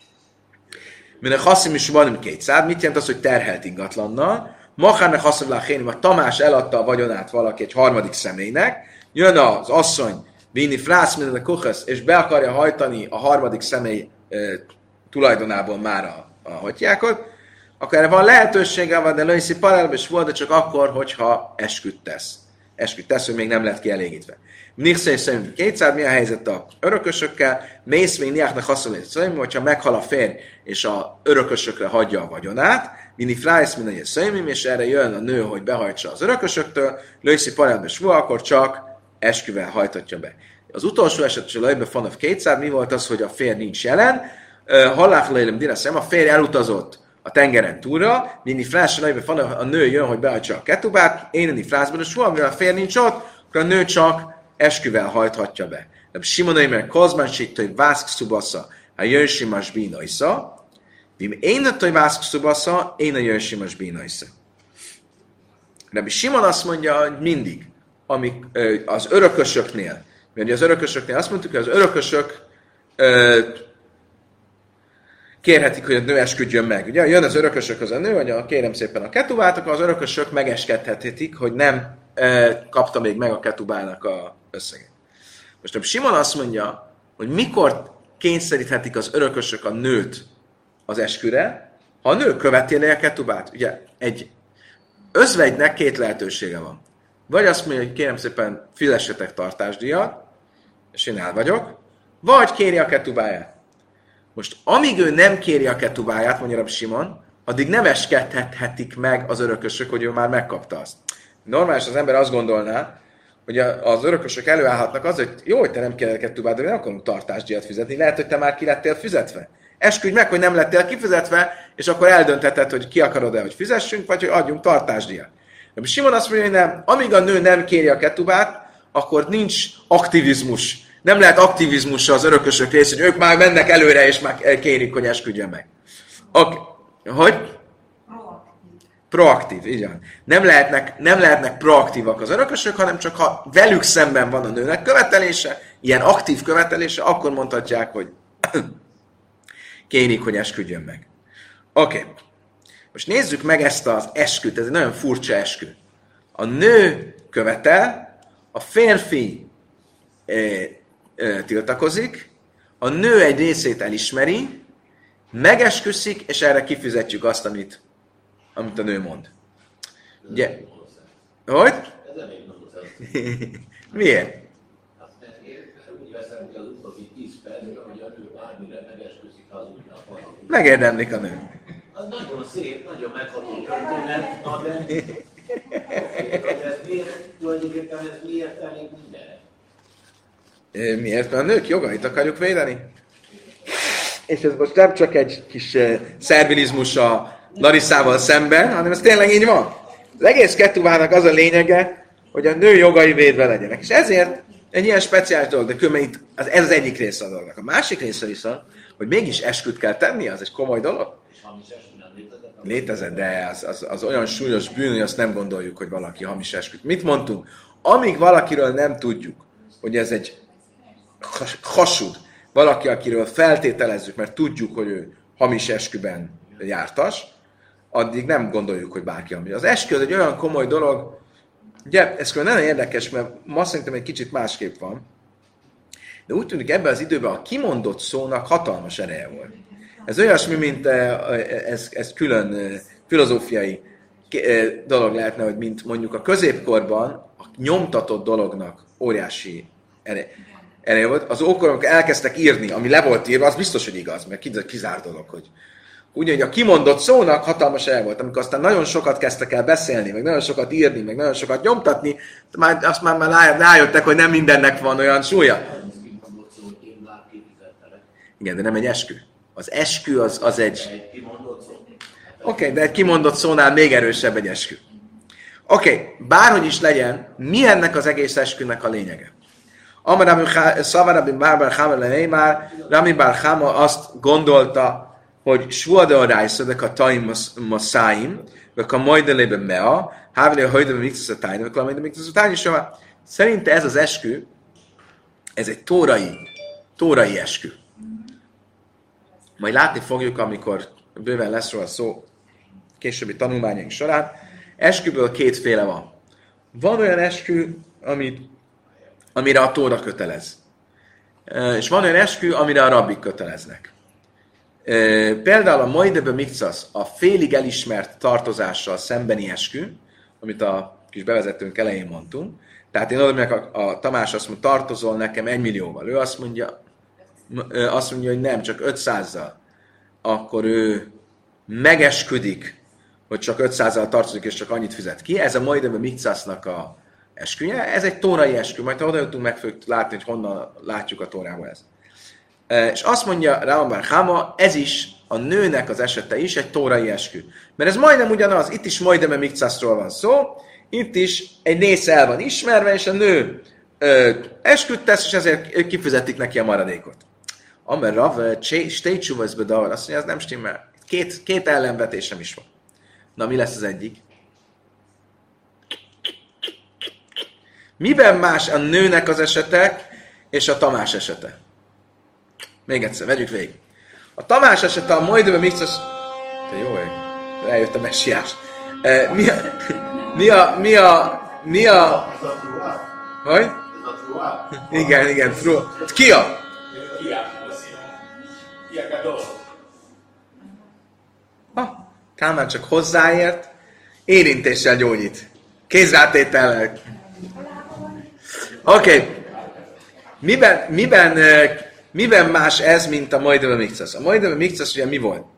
Minden haszim is van kétszáz, mit jelent az, hogy terhelt ingatlannal? Mahárnak haszimlá hénim, a Tamás eladta a vagyonát valaki egy harmadik személynek, jön az asszony, vinni frász minden a kuchasz, és be akarja hajtani a harmadik személy e, tulajdonából már a a hatyjákot, akkor erre van lehetősége, van, de lőszi parálba is volt, de csak akkor, hogyha esküt tesz. Esküt tesz, hogy még nem lett kielégítve. Nixai szerint kétszáz, mi a helyzet a örökösökkel? Mész még niáknak haszonlít szöjmi, hogyha meghal a férj, és a örökösökre hagyja a vagyonát, vinni frájsz minden egy szöjmi, és erre jön a nő, hogy behajtsa az örökösöktől, lőszi parálba is volt, akkor csak esküvel hajtatja be. Az utolsó eset, hogy lőjbe fanav kétszáz, mi volt az, hogy a férj nincs jelen, hallák lejlem dinaszem, a férj elutazott a tengeren túlra, minni frásra nagyban van, a nő jön, hogy behajtsa a ketubát, éneni frászban, és soha, mivel a férj nincs ott, akkor a nő csak esküvel hajthatja be. De Simonai, mert kozban hogy vászk szubasza, a jöjsimas bínaisza, vim én a hogy vászk szubasza, én a jöjsimas bínaisza. De Simon azt mondja, hogy mindig, amik, az örökösöknél, mert az örökösöknél azt mondtuk, hogy az örökösök kérhetik, hogy a nő esküdjön meg. Ugye jön az örökösökhöz a nő, hogy kérem szépen a ketubát, akkor az örökösök megeskedhetik, hogy nem e, kapta még meg a ketubának a összeget. Most a Simon azt mondja, hogy mikor kényszeríthetik az örökösök a nőt az esküre, ha a nő követi le a ketubát. Ugye egy özvegynek két lehetősége van. Vagy azt mondja, hogy kérem szépen fizessetek tartásdíjat, és én el vagyok, vagy kéri a ketubáját. Most amíg ő nem kéri a ketubáját, mondja Rab Simon, addig nem eskedhetik meg az örökösök, hogy ő már megkapta azt. Normális az ember azt gondolná, hogy az örökösök előállhatnak az, hogy jó, hogy te nem kéred a ketubát, de nem akarunk tartásdíjat fizetni. Lehet, hogy te már ki lettél fizetve. Esküdj meg, hogy nem lettél kifizetve, és akkor eldöntheted, hogy ki akarod-e, hogy fizessünk, vagy hogy adjunk tartásdíjat. Rab Simon azt mondja, hogy nem. Amíg a nő nem kéri a ketubát, akkor nincs aktivizmus. Nem lehet aktivizmussal az örökösök rész, hogy ők már mennek előre, és már kérik, hogy esküdjön meg. Okay. Hogy? Proaktív. Proaktív, igen. Nem lehetnek, nem lehetnek proaktívak az örökösök, hanem csak ha velük szemben van a nőnek követelése, ilyen aktív követelése, akkor mondhatják, hogy kérik, hogy esküdjön meg. Oké. Okay. Most nézzük meg ezt az esküt, ez egy nagyon furcsa eskü. A nő követel, a férfi eh, tiltakozik, a nő egy részét elismeri, megesküszik, és erre kifizetjük azt, amit, amit a nő mond. Ugye? Hogy? Miért? Megérdemlik a nő. Az nagyon szép, nagyon megható történet, de ez miért, tulajdonképpen ez miért elég minden? Miért? Mert a nők jogait akarjuk védeni. És ez most nem csak egy kis uh, szervinizmus a Larissával szemben, hanem ez tényleg így van. Az egész ketubának az a lényege, hogy a nő jogai védve legyenek. És ezért Egy ilyen speciális dolog, de különben itt az, ez az egyik része a dolognak. A másik része viszont, hogy mégis esküt kell tenni, az egy komoly dolog. És hamis eskü nem létezett? Létezett, de az, az, az olyan súlyos bűn, hogy azt nem gondoljuk, hogy valaki hamis esküt. Mit mondtunk? Amíg valakiről nem tudjuk, hogy ez egy hasud, valaki, akiről feltételezzük, mert tudjuk, hogy ő hamis esküben jártas, addig nem gondoljuk, hogy bárki hamis. Az eskü az egy olyan komoly dolog, ugye, ez nagyon érdekes, mert ma szerintem egy kicsit másképp van, de úgy tűnik ebben az időben a kimondott szónak hatalmas ereje volt. Ez olyasmi, mint ez, ez külön filozófiai dolog lehetne, hogy mint mondjuk a középkorban a nyomtatott dolognak óriási ereje, ereje volt. Az ókor, amikor elkezdtek írni, ami le volt írva, az biztos, hogy igaz, mert kizár dolog, hogy úgyhogy a kimondott szónak hatalmas ereje volt. Amikor aztán nagyon sokat kezdtek el beszélni, meg nagyon sokat írni, meg nagyon sokat nyomtatni, már, azt már, már rájöttek, hogy nem mindennek van olyan súlya. Igen, de nem egy eskü. Az eskü az, az egy... Oké, okay, de egy kimondott szónál még erősebb egy eskü. Oké, okay, bárhogy is legyen, mi ennek az egész eskünek a lényege? Amarabim Szavarabim Bárbar Hámer már Rami Bár Háma azt gondolta, hogy Suadeorájszodek a Taim Maszáim, vagy a Majdelében Mea, Háveli a Hajdeben Miktuszatány, vagy a Majdelében Miktuszatány, és szerinte ez az eskü, ez egy tórai, tórai eskü. Majd látni fogjuk, amikor bőven lesz róla szó későbbi tanulmányaink során. Esküből kétféle van. Van olyan eskü, amit, amire a tóra kötelez. És van olyan eskü, amire a rabbik köteleznek. Például a Majdebe Mikcasz, a félig elismert tartozással szembeni eskü, amit a kis bevezetőnk elején mondtunk. Tehát én oda megyek, a, a Tamás azt mondja, tartozol nekem egy millióval. Ő azt mondja, azt mondja, hogy nem, csak ötszázzal. Akkor ő megesküdik, hogy csak ötszázzal tartozik, és csak annyit fizet ki. Ez a Majdebe Mikcasznak a esküje. Ez egy tórai eskü. Majd ha oda jutunk, meg fogjuk látni, hogy honnan látjuk a tórából ezt. És azt mondja Rambam Háma, ez is a nőnek az esete is egy tórai eskü. Mert ez majdnem ugyanaz, itt is Majdebe Mikcaszról van szó, itt is egy része el van ismerve, és a nő ö, esküt tesz, és ezért kifizetik neki a maradékot. Amer Rav, Stétsuvaszbe davar, azt mondja, ez nem stimmel. Két, két ellenvetésem is van. Na, mi lesz az egyik? Miben más a nőnek az esete, és a Tamás esete? Még egyszer, vegyük végig. A Tamás esete a Majdebe Mikcasz... Te jó ég, eljött a messiás. E, mi a... Mi a... Mi a... Mi a... Hogy? Igen, igen, true. Ki a? Ha, Kálmán csak hozzáért, érintéssel gyógyít. Kézrátétellel. Oké. Okay. Miben, miben, miben más ez, mint a Majdebe Mikcasz? A Majdebe Mikcasz ugye mi volt?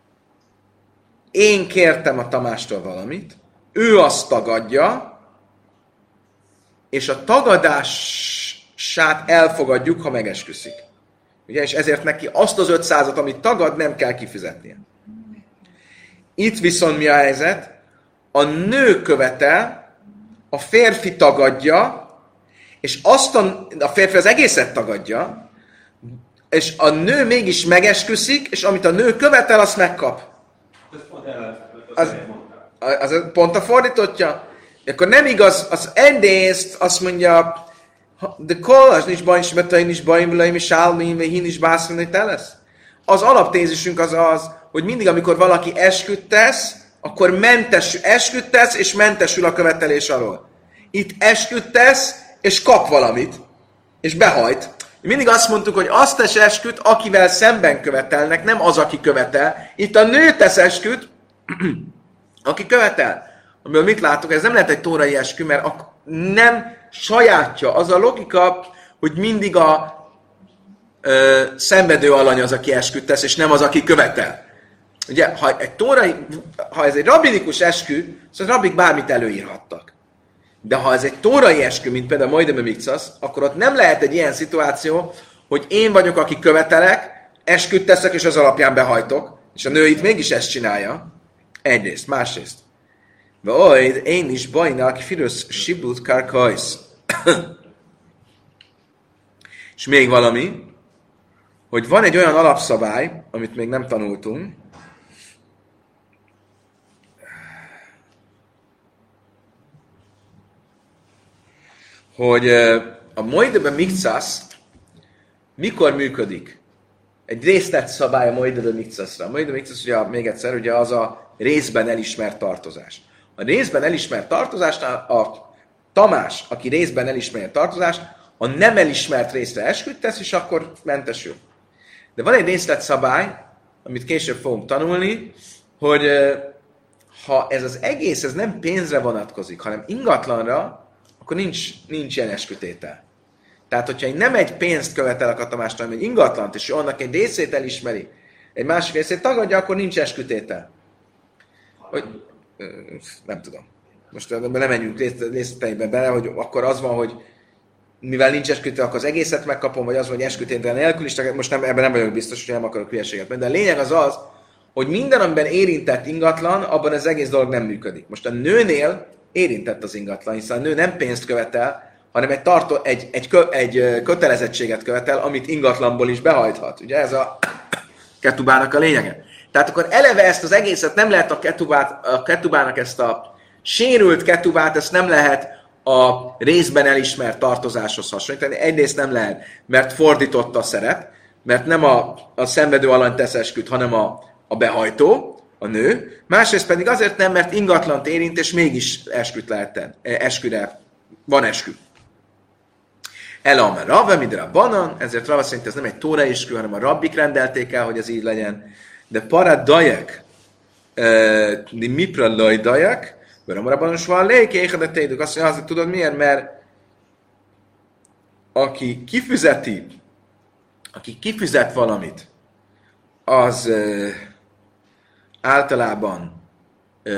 Én kértem a Tamástól valamit, ő azt tagadja, és a tagadását elfogadjuk, ha megesküszik. Ugye, és ezért neki azt az ötszázat, amit tagad, nem kell kifizetnie. Itt viszont mi a helyzet? A nő követel, a férfi tagadja, és azt a, a férfi az egészet tagadja, és a nő mégis megesküszik, és amit a nő követel, azt megkap. Az, az pont a fordítottja. Akkor nem igaz, az egyrészt azt mondja, de kolas nincs baj, és betain is baj, beleim is állni, vagy hin is bászolni, te lesz. Az alaptézisünk az az, hogy mindig, amikor valaki esküt tesz, akkor mentes, esküt tesz, és mentesül a követelés alól. Itt esküt tesz, és kap valamit, és behajt. Mindig azt mondtuk, hogy azt tesz esküt, akivel szemben követelnek, nem az, aki követel. Itt a nő tesz esküt, aki követel. Amiből mit látok, ez nem lehet egy tórai eskü, mert nem sajátja. Az a logika, hogy mindig a ö, szenvedő alany az, aki esküt tesz, és nem az, aki követel. Ugye, ha, egy tórai, ha ez egy rabinikus eskü, szóval rabbik bármit előírhattak. De ha ez egy tórai eskü, mint például Majdebe Mikcasz, akkor ott nem lehet egy ilyen szituáció, hogy én vagyok, aki követelek, esküt teszek, és az alapján behajtok, és a nő itt mégis ezt csinálja. Egyrészt, másrészt. Vagy én is bajnál, aki firősz sibut karkajsz. És még valami, hogy van egy olyan alapszabály, amit még nem tanultunk, hogy a Mojdebe Mikcasz mikor működik? Egy részlet szabály a Mojdebe Mikcaszra. A Mojdebe Mikcasz, ugye még egyszer, ugye az a részben elismert tartozás. A részben elismert tartozásnál a Tamás, aki részben elismert tartozást, a nem elismert részre esküt tesz, és akkor mentesül. De van egy részletszabály, amit később fogunk tanulni, hogy ha ez az egész, ez nem pénzre vonatkozik, hanem ingatlanra, akkor nincs, nincs ilyen eskütétel. Tehát, hogyha nem egy pénzt követelek a Tamástól, hanem egy ingatlant, és annak egy részét elismeri, egy másik részét tagadja, akkor nincs eskütétel. Hogy, nem tudom. Most nem menjünk részleteibe bele, hogy akkor az van, hogy mivel nincs eskütétel, akkor az egészet megkapom, vagy az van, hogy eskütétel nélkül is, most nem, ebben nem vagyok biztos, hogy nem akarok hülyeséget menni. De a lényeg az az, hogy minden, amiben érintett ingatlan, abban az egész dolog nem működik. Most a nőnél érintett az ingatlan, hiszen a nő nem pénzt követel, hanem egy, tartó, egy, egy, kö, egy kötelezettséget követel, amit ingatlanból is behajthat. Ugye ez a ketubának a lényege. Tehát akkor eleve ezt az egészet nem lehet a, ketubát, a ketubának ezt a sérült ketubát, ezt nem lehet a részben elismert tartozáshoz hasonlítani. Egyrészt nem lehet, mert fordított a szerep, mert nem a, a szenvedő alany tesz esküt, hanem a, a behajtó, a nő. Másrészt pedig azért nem, mert ingatlant érint, és mégis esküt lehet tenni. Esküre van eskü. Ela, mert Rava, midra banan, ezért Rava szerint ez nem egy tóra eskü, hanem a rabbik rendelték el, hogy ez így legyen. De para dajek, de mipra laj dajek, mert a marabanos van lék, éhedet tédük. Azt mondja, azért tudod miért? Mert aki kifizeti, aki kifizet valamit, az ö, általában ö,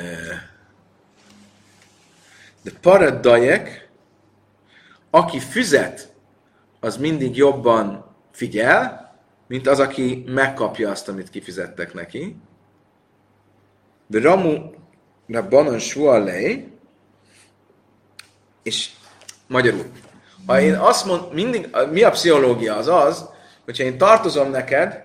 de paradajek, aki fizet, az mindig jobban figyel, mint az, aki megkapja azt, amit kifizettek neki. De Ramu Rabbanon Sualei, és magyarul, ha én azt mondom, mindig, mi a pszichológia az az, hogyha én tartozom neked,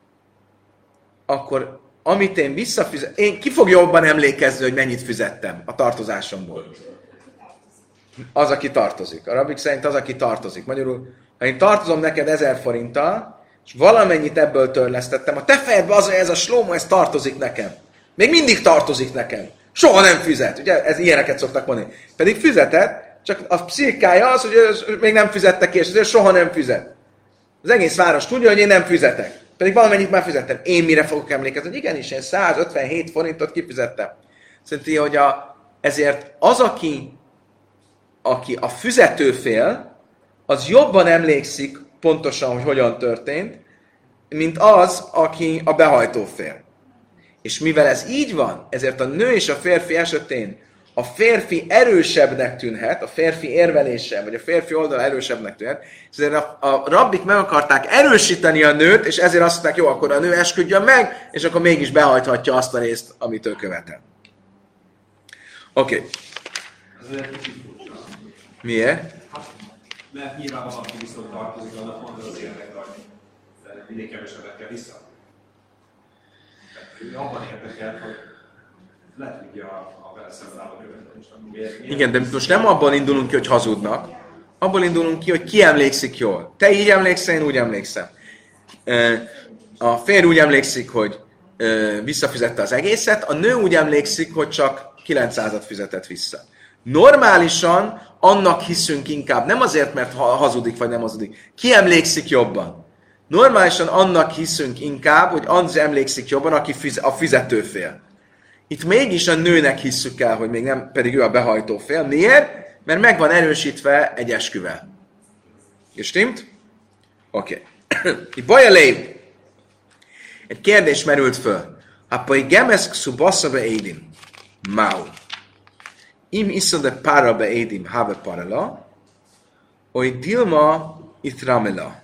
akkor amit én visszafizetem, én ki fog jobban emlékezni, hogy mennyit fizettem a tartozásomból? Az, aki tartozik. A rabbik szerint az, aki tartozik. Magyarul, ha én tartozom neked ezer forinttal, és valamennyit ebből törlesztettem, a te fejedbe az, hogy ez a slóma, ez tartozik nekem. Még mindig tartozik nekem. Soha nem fizet. Ugye ez ilyeneket szoktak mondani. Pedig fizetett, csak a pszichikája az, hogy még nem fizettek ki, és ezért soha nem fizet. Az egész város tudja, hogy én nem fizetek. Pedig valamennyit már fizettem. Én mire fogok emlékezni? Hogy igenis, én százötvenhét forintot kifizettem. Szerintem, hogy a, ezért az, aki, aki a fizetőfél, az jobban emlékszik pontosan, hogy hogyan történt, mint az, aki a behajtófél. És mivel ez így van, ezért a nő és a férfi esetén a férfi erősebbnek tűnhet, a férfi érvelése, vagy a férfi oldal erősebbnek tűnhet, ezért a, a rabbik meg akarták erősíteni a nőt, és ezért azt mondták, jó, akkor a nő esküdjön meg, és akkor mégis behajthatja azt a részt, amit ő követel. Oké. Okay. Miért? Mert nyilván az, aki viszont tartozik, annak mondod az érdek, hogy mindig kevesebbet kell vissza. Tehát abban érdekel, hogy lehet, hogy a, a vele szemben álló követelés. Igen, de most nem abban indulunk ki, hogy hazudnak, abból indulunk ki, hogy ki emlékszik jól. Te így emlékszel, én úgy emlékszem. A férj úgy emlékszik, hogy visszafizette az egészet, a nő úgy emlékszik, hogy csak kilencszázat fizetett vissza. Normálisan annak hiszünk inkább, nem azért, mert hazudik vagy nem hazudik. Ki emlékszik jobban? Normálisan annak hiszünk inkább, hogy az emlékszik jobban, aki fiz- a fizetőfél. Itt mégis a nőnek hisszük el, hogy még nem, pedig ő a behajtó fél. Miért? Mert meg van erősítve egy esküvel. És stimmt? Oké. Okay. Bajalé. Egy kérdés merült föl. Apai gemeszk szubassa be édim. Mau. Im iszod de para be édim have parala. Oly dilma itramela.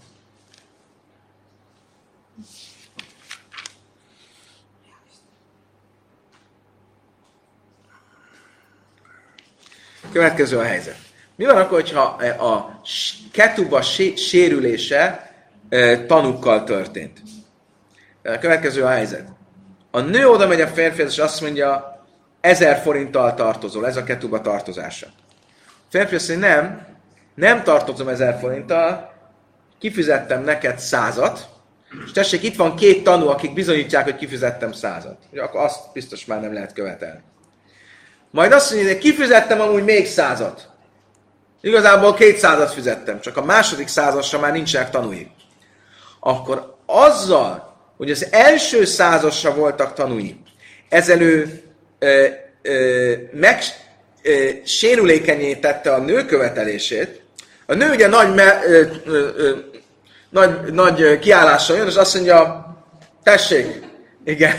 Következő a helyzet. Mi van akkor, hogyha a ketuba sérülése tanukkal történt? A következő a helyzet. A nő oda megy a férfihez, és azt mondja, ezer forinttal tartozol, ez a ketuba tartozása. A férfi azt mondja, nem, nem tartozom ezer forinttal, kifizettem neked százat, és tessék, itt van két tanú, akik bizonyítják, hogy kifizettem százat. Akkor azt biztos már nem lehet követelni. Majd azt mondja, hogy kifizettem amúgy még százat. Igazából kétszázat fizettem, csak a második százasra már nincsenek tanúi. Akkor azzal, hogy az első százasra voltak tanúi, ezzel ő ö, ö, meg ö, sérülékenyé tette a nő követelését. A nő ugye nagy, me, ö, ö, ö, nagy, nagy kiállással jön, és azt mondja, tessék, igen,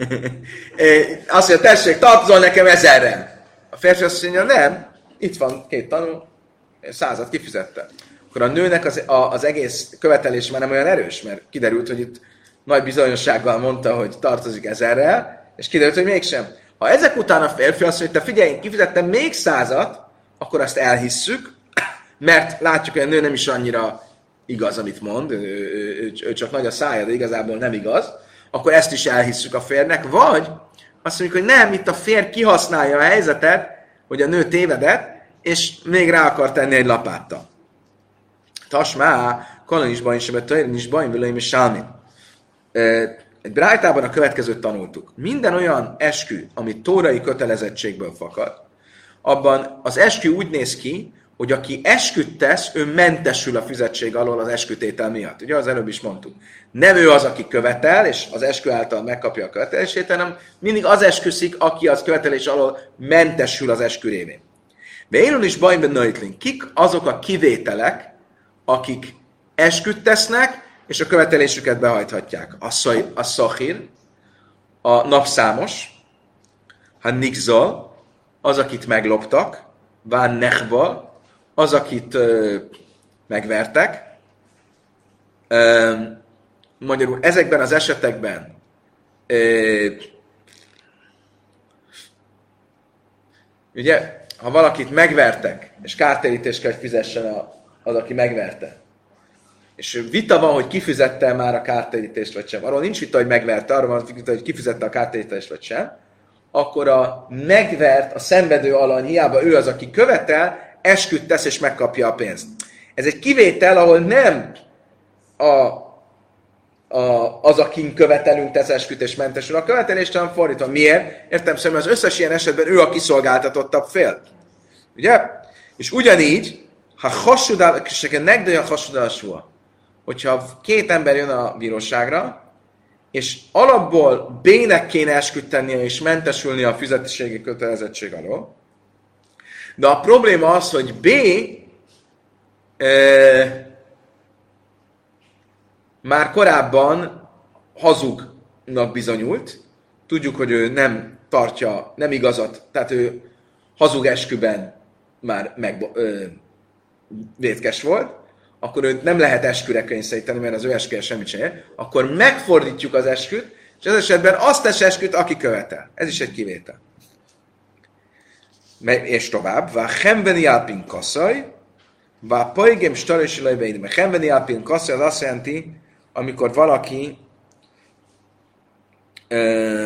azt mondja, tessék, tartozol nekem ezerre. A férfi azt mondja, nem, itt van két tanú, százat kifizettem. Akkor a nőnek az, a, az egész követelés már nem olyan erős, mert kiderült, hogy itt nagy bizonyossággal mondta, hogy tartozik ezerrel, és kiderült, hogy mégsem. Ha ezek után a férfi azt mondja, te figyelj, én kifizettem még százat, akkor azt elhisszük, mert látjuk, hogy a nő nem is annyira igaz, amit mond, ő, ő, ő, ő csak nagy a szája, de igazából nem igaz, akkor ezt is elhisszük a férnek, vagy azt mondjuk, hogy nem, itt a férj kihasználja a helyzetet, hogy a nő tévedett, és még rá akar tenni egy lapáttal. Tasmá, kanon is bajn sem, töjjön is bajn, villaim és sálmin. Egy brájtában a következőt tanultuk. Minden olyan eskü, ami tórai kötelezettségből fakad, abban az eskü úgy néz ki, hogy aki esküt tesz, ő mentesül a fizetség alól az eskütétel miatt. Ugye az előbb is mondtuk. Nem ő az, aki követel, és az eskü által megkapja a követelését, hanem mindig az esküszik, aki az követelés alól mentesül az eskü révén. De én is bajban nöjtlin. Kik azok a kivételek, akik esküt tesznek, és a követelésüket behajthatják? A, szaj, a szahír, a napszámos, a nixol, az, akit megloptak, ván nechval, az, akit ö, megvertek. Ö, magyarul ezekben az esetekben ö, ugye, ha valakit megvertek, és kártérítést kell, hogy fizessen az, aki megverte, és vita van, hogy kifizette már a kártérítést, vagy sem. Arról nincs vita, hogy megverte, arról van vita, hogy kifizette a kártérítést, vagy sem. Akkor a megvert, a szenvedő alany, hiába ő az, aki követel, esküt tesz, és megkapja a pénzt. Ez egy kivétel, ahol nem a, a, az, akin követelünk, tesz esküt, és mentesül a követelést, hanem fordítva. Miért? Értem szerint, az összes ilyen esetben ő a kiszolgáltatottabb fél. Ugye? És ugyanígy, ha hasudál, és negdően hasudálsúa, hogyha két ember jön a bíróságra, és alapból B-nek kéne esküt tennie és mentesülni a fizetségi kötelezettség alól, de a probléma az, hogy B e, már korábban hazugnak bizonyult, tudjuk, hogy ő nem tartja, nem igazat, tehát ő hazug esküben már meg, ö, vétkes volt, akkor őt nem lehet esküre kényszeríteni, mert az ő esküje semmit sem ér, akkor megfordítjuk az esküt, és ez esetben azt tesz esküt, aki követel. Ez is egy kivétel. És tovább, vá hembeni alpin kasszaj, vá paigem starési lejbeid, mert hembeni alpin kasszaj az azt jelenti, amikor valaki ö,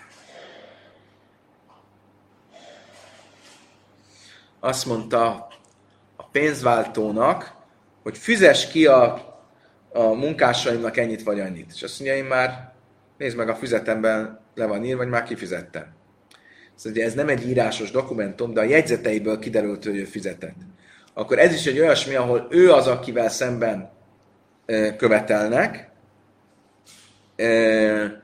azt mondta a pénzváltónak, hogy fizes ki a, a munkásaimnak ennyit vagy annyit. És azt mondja, én már, nézd meg, a füzetemben le van írva, vagy már kifizettem. Szóval ez nem egy írásos dokumentum, de a jegyzeteiből kiderült, hogy ő fizetett. Akkor ez is egy olyasmi, ahol ő az, akivel szemben e, követelnek. E,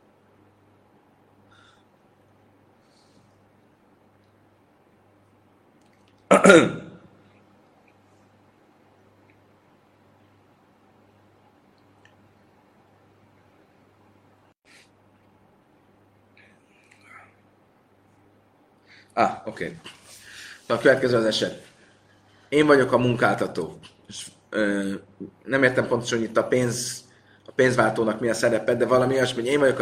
Ah, oké. Okay. A következő az eset. Én vagyok a munkáltató. És, ö, nem értem pontosan, hogy itt a, pénz, a pénzváltónak mi a szerepe, de valami olyasmi, hogy én vagyok a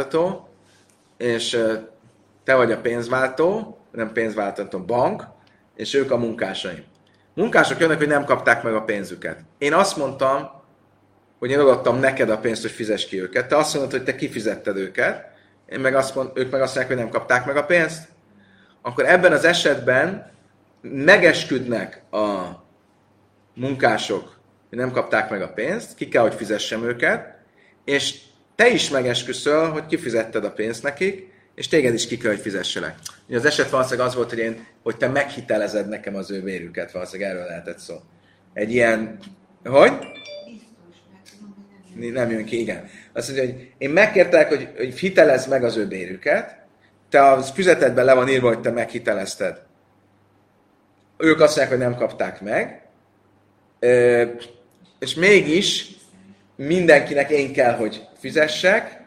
munkáltató, és ö, te vagy a pénzváltó, nem pénzváltató, bank, és ők a munkásaim. Munkások jönnek, hogy nem kapták meg a pénzüket. Én azt mondtam, hogy én odaadtam neked a pénzt, hogy fizess ki őket. Te azt mondod, hogy te kifizetted őket, én meg azt mond, ők meg azt mondják, hogy nem kapták meg a pénzt. Akkor ebben az esetben megesküdnek a munkások, hogy nem kapták meg a pénzt, ki kell, hogy fizessem őket, és te is megesküszöl, hogy kifizetted a pénzt nekik, és téged is ki kell, hogy fizesselek. Ugye az eset valószínűleg az volt, hogy, én, hogy te meghitelezed nekem az ő vérüket, valószínűleg erről lehetett szó. Egy ilyen... Hogy? Nem jön ki, igen. Azt mondja, hogy én megkértelek, hogy, hogy hitelezd meg az ő bérüket, te a füzetedben le van írva, hogy te meghitelezted. Ők azt mondják, hogy nem kapták meg, és mégis mindenkinek én kell, hogy fizessek,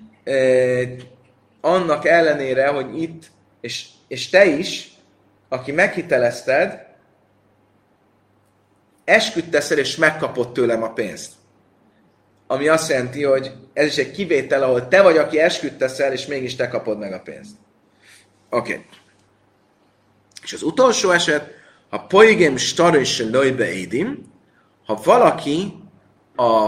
annak ellenére, hogy itt, és, és te is, aki meghitelezted, esküdt teszel, és megkapod tőlem a pénzt. Ami azt jelenti, hogy ez is egy kivétel, ahol te vagy, aki esküdt teszel, és mégis te kapod meg a pénzt. Oké. Okay. És az utolsó eset, ha poigém staris lojbe édim, ha valaki a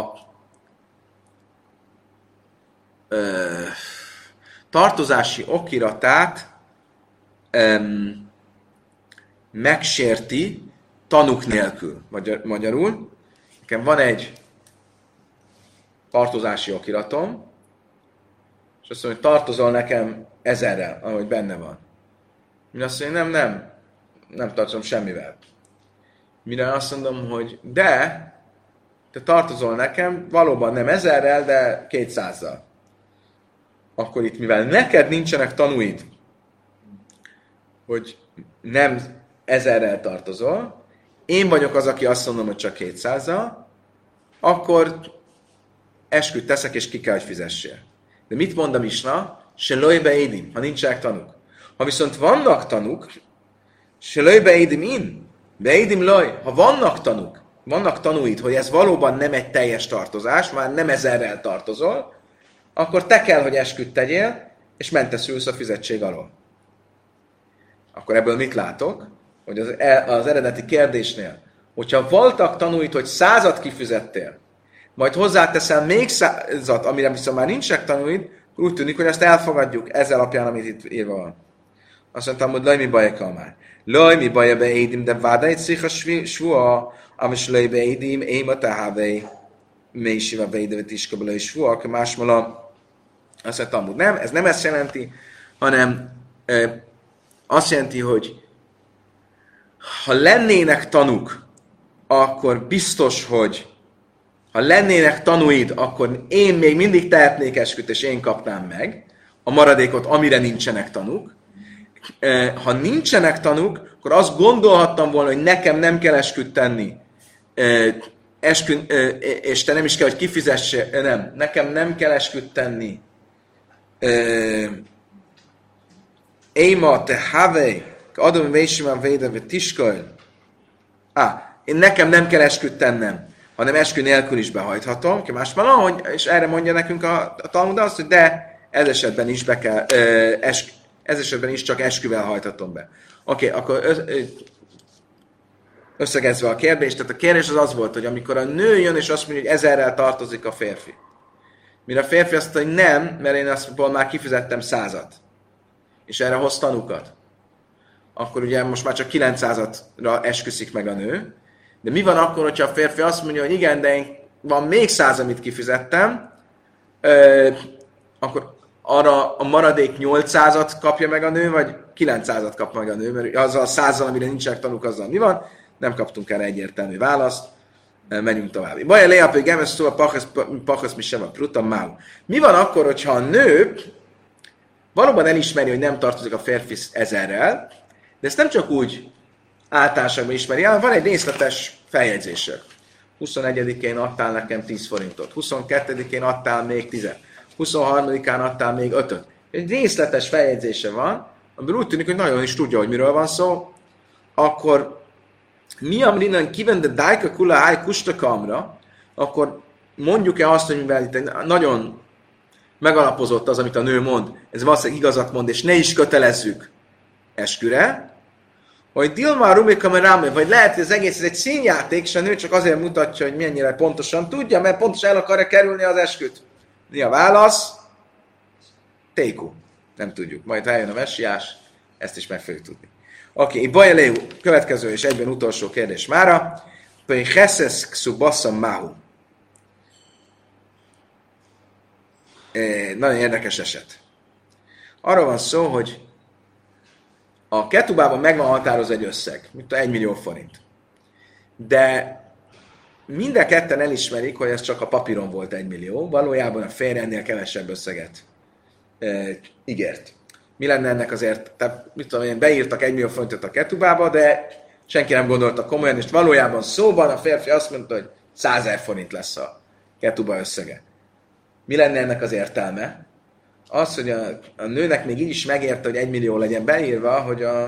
ö, tartozási okiratát öm, megsérti tanuk nélkül. Magyar, magyarul, nekem van egy tartozási okiratom, és azt mondja, hogy tartozol nekem ezerrel, ahogy benne van. Én azt mondja, nem, nem, nem tartozom semmivel. Mire azt mondom, hogy de, te tartozol nekem, valóban nem ezerrel, de kétszázzal. Akkor itt, mivel neked nincsenek tanúid, hogy nem ezerrel tartozol, én vagyok az, aki azt mondom, hogy csak kétszázzal, akkor esküdt teszek, és ki kell, hogy fizessél. De mit mond a Misna? Se lojbe édim, ha nincsenek tanúk. Ha viszont vannak tanúk, se lojbe édim in, beédim loj, ha vannak tanúk, vannak tanúid, hogy ez valóban nem egy teljes tartozás, már nem ezerrel tartozol, akkor te kell, hogy esküdt tegyél, és mentesülsz a fizetség alól. Akkor ebből mit látok? Hogy az, az eredeti kérdésnél, hogyha voltak tanúid, hogy százat kifizettél, majd hozzáteszel még százat, amire viszont már nincsenek tanúid, úgy tűnik, hogy ezt elfogadjuk ezzel alapján, amit itt írva van. Azt mondtam, hogy laj mi baja már. Laj mi baja beédim, de vádait szich a svua, amis laj beédim, éma tehávei, mély siva beédevet iskabelai svua, akkor másmala azt mondtam, hogy nem, ez nem ezt jelenti, hanem e, azt jelenti, hogy ha lennének tanúk, akkor biztos, hogy ha lennének tanúid, akkor én még mindig tehetnék esküt, és én kapnám meg a maradékot, amire nincsenek tanúk. Ha nincsenek tanúk, akkor azt gondolhattam volna, hogy nekem nem kell esküt tenni, eskü, és te nem is kell, hogy kifizesse, nem, nekem nem kell esküt tenni. Éma, te havej, adom vésima védeve tiskajl. Á, én nekem nem kell esküt tennem, hanem eskü nélkül is behajthatom, ki más valahogy, és erre mondja nekünk a, a Talmud azt, hogy de ez esetben is be kell, ö, esk, ez esetben is csak esküvel hajthatom be. Oké, okay, akkor ö, ö, összegezve a kérdést, tehát a kérdés az az volt, hogy amikor a nő jön, és azt mondja, hogy ezerrel tartozik a férfi. Mire a férfi azt mondja, hogy nem, mert én azt már kifizettem százat, és erre hoz tanukat. Akkor ugye most már csak kilencszázra esküszik meg a nő. De mi van akkor, hogyha a férfi azt mondja, hogy igen, de én van még száz, amit kifizettem, ö, akkor arra a maradék nyolcszázat kapja meg a nő, vagy kilencszázat kap meg a nő, mert azzal a százzal, amire nincsenek tanúk, azzal mi van? Nem kaptunk erre egyértelmű választ. Menjünk tovább. Baja leapő gemes szó a pachasz mi sem a pruta máu. Mi van akkor, hogyha a nő valóban elismeri, hogy nem tartozik a férfi ezerrel, de ezt nem csak úgy általánosságban ismeri el, van egy részletes feljegyzése. huszonegyedikén adtál nekem tíz forintot, huszonkettedikén adtál még tízet, huszonharmadikán adtál még ötöt. Egy részletes feljegyzése van, amiből úgy tűnik, hogy nagyon is tudja, hogy miről van szó, akkor mi amrinan kivende dájka kula háj kustakamra, akkor mondjuk-e azt, hogy mivel itt nagyon megalapozott az, amit a nő mond, ez valószínűleg igazat mond, és ne is kötelezzük esküre, hogy Dilma Rumika Merame, vagy lehet, hogy az egész ez egy színjáték, és a nő csak azért mutatja, hogy mennyire pontosan tudja, mert pontosan el akarja kerülni az esküt. Mi a válasz? Téku. Nem tudjuk. Majd eljön a messiás, ezt is meg fogjuk tudni. Oké, okay, Bajaléu, következő és egyben utolsó kérdés mára. Pei Chesesz Xubassa Mahu. Nagyon érdekes eset. Arról van szó, hogy a ketubában meg van határozva egy összeg, mint a egy millió forint. De minden ketten elismerik, hogy ez csak a papíron volt egy millió, valójában a férj ennél kevesebb összeget e, ígért. Mi lenne ennek azért, tehát mit tudom én, beírtak egy millió forintot a ketubába, de senki nem gondolta komolyan, és valójában szóban a férfi azt mondta, hogy százezer forint lesz a ketuba összege. Mi lenne ennek az értelme? Az, hogy a, a nőnek még így is megérte, hogy egy millió legyen beírva, hogy a,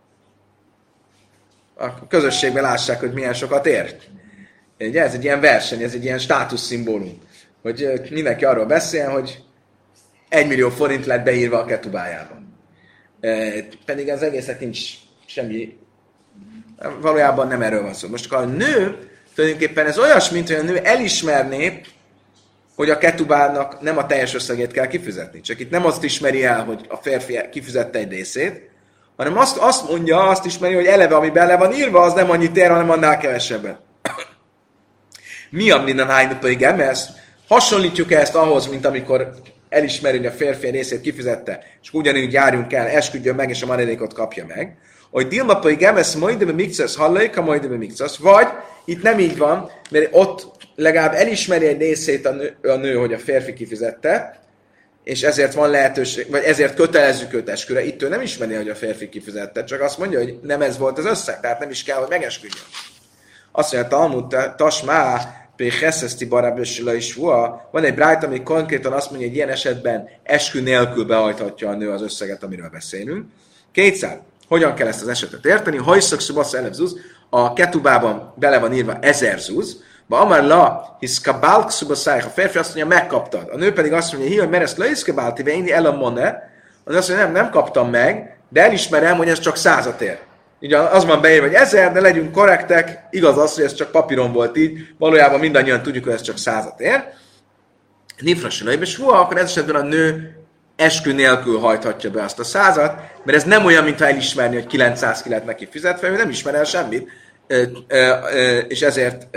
a közösségben lássák, hogy milyen sokat ér. Ugye, ez egy ilyen verseny, ez egy ilyen státuszszimbólum, hogy mindenki arról beszél, hogy egy millió forint lett beírva a ketubájában. E, pedig az egésznek nincs semmi, valójában nem erről van szó. Most a nő, tulajdonképpen ez olyas, mint hogy a nő elismerné, hogy a ketubának nem a teljes összegét kell kifizetni. Csak itt nem azt ismeri el, hogy a férfi kifizette egy részét, hanem azt, azt mondja, azt ismeri, hogy eleve, ami bele van írva, az nem annyit ér, hanem annál kevesebbet. Mi a minden hánynapai gemesz? Hasonlítjuk ezt ahhoz, mint amikor elismeri, hogy a férfi részét kifizette, és ugyanígy járjunk el, esküdjön meg, és a maradékot kapja meg. Hogy dilmapai gemesz majdebe mixasz hallaika majdebe mixasz, vagy itt nem így van, mert ott legalább elismeri egy részét a nő, a nő, hogy a férfi kifizette, és ezért van lehetőség, vagy ezért kötelezzük őt esküre. Itt ő nem ismeri, hogy a férfi kifizette, csak azt mondja, hogy nem ez volt az összeg, tehát nem is kell, hogy megesküdjön. Azt mondja, Talmud, tasmá, péheszeszti barabösila is hua. Van egy brájt, ami konkrétan azt mondja, hogy ilyen esetben eskü nélkül behajthatja a nő az összeget, amiről beszélünk. Kétszer. Hogyan kell ezt az esetet érteni? Hajszak szubasz elef zuz, a ketubában bele van írva ezer zuz, ba amar la, hisz kabálk szubaszáj, a férfi azt mondja, megkaptad. A nő pedig azt mondja, hi, hogy mereszt la, hisz kabálti, véni el a mone, az azt mondja, nem, nem kaptam meg, de elismerem, hogy ez csak százat ér. Így az van beírva, hogy ezer, de legyünk korrektek, igaz az, hogy ez csak papíron volt így, valójában mindannyian tudjuk, hogy ez csak százat ér. Nifrasilai, és hua, akkor ez esetben a nő eskü nélkül hajthatja be azt a százat, mert ez nem olyan, mintha elismerni, hogy kilencszáz ki lett neki fizetve, ő nem ismer el semmit, és ezért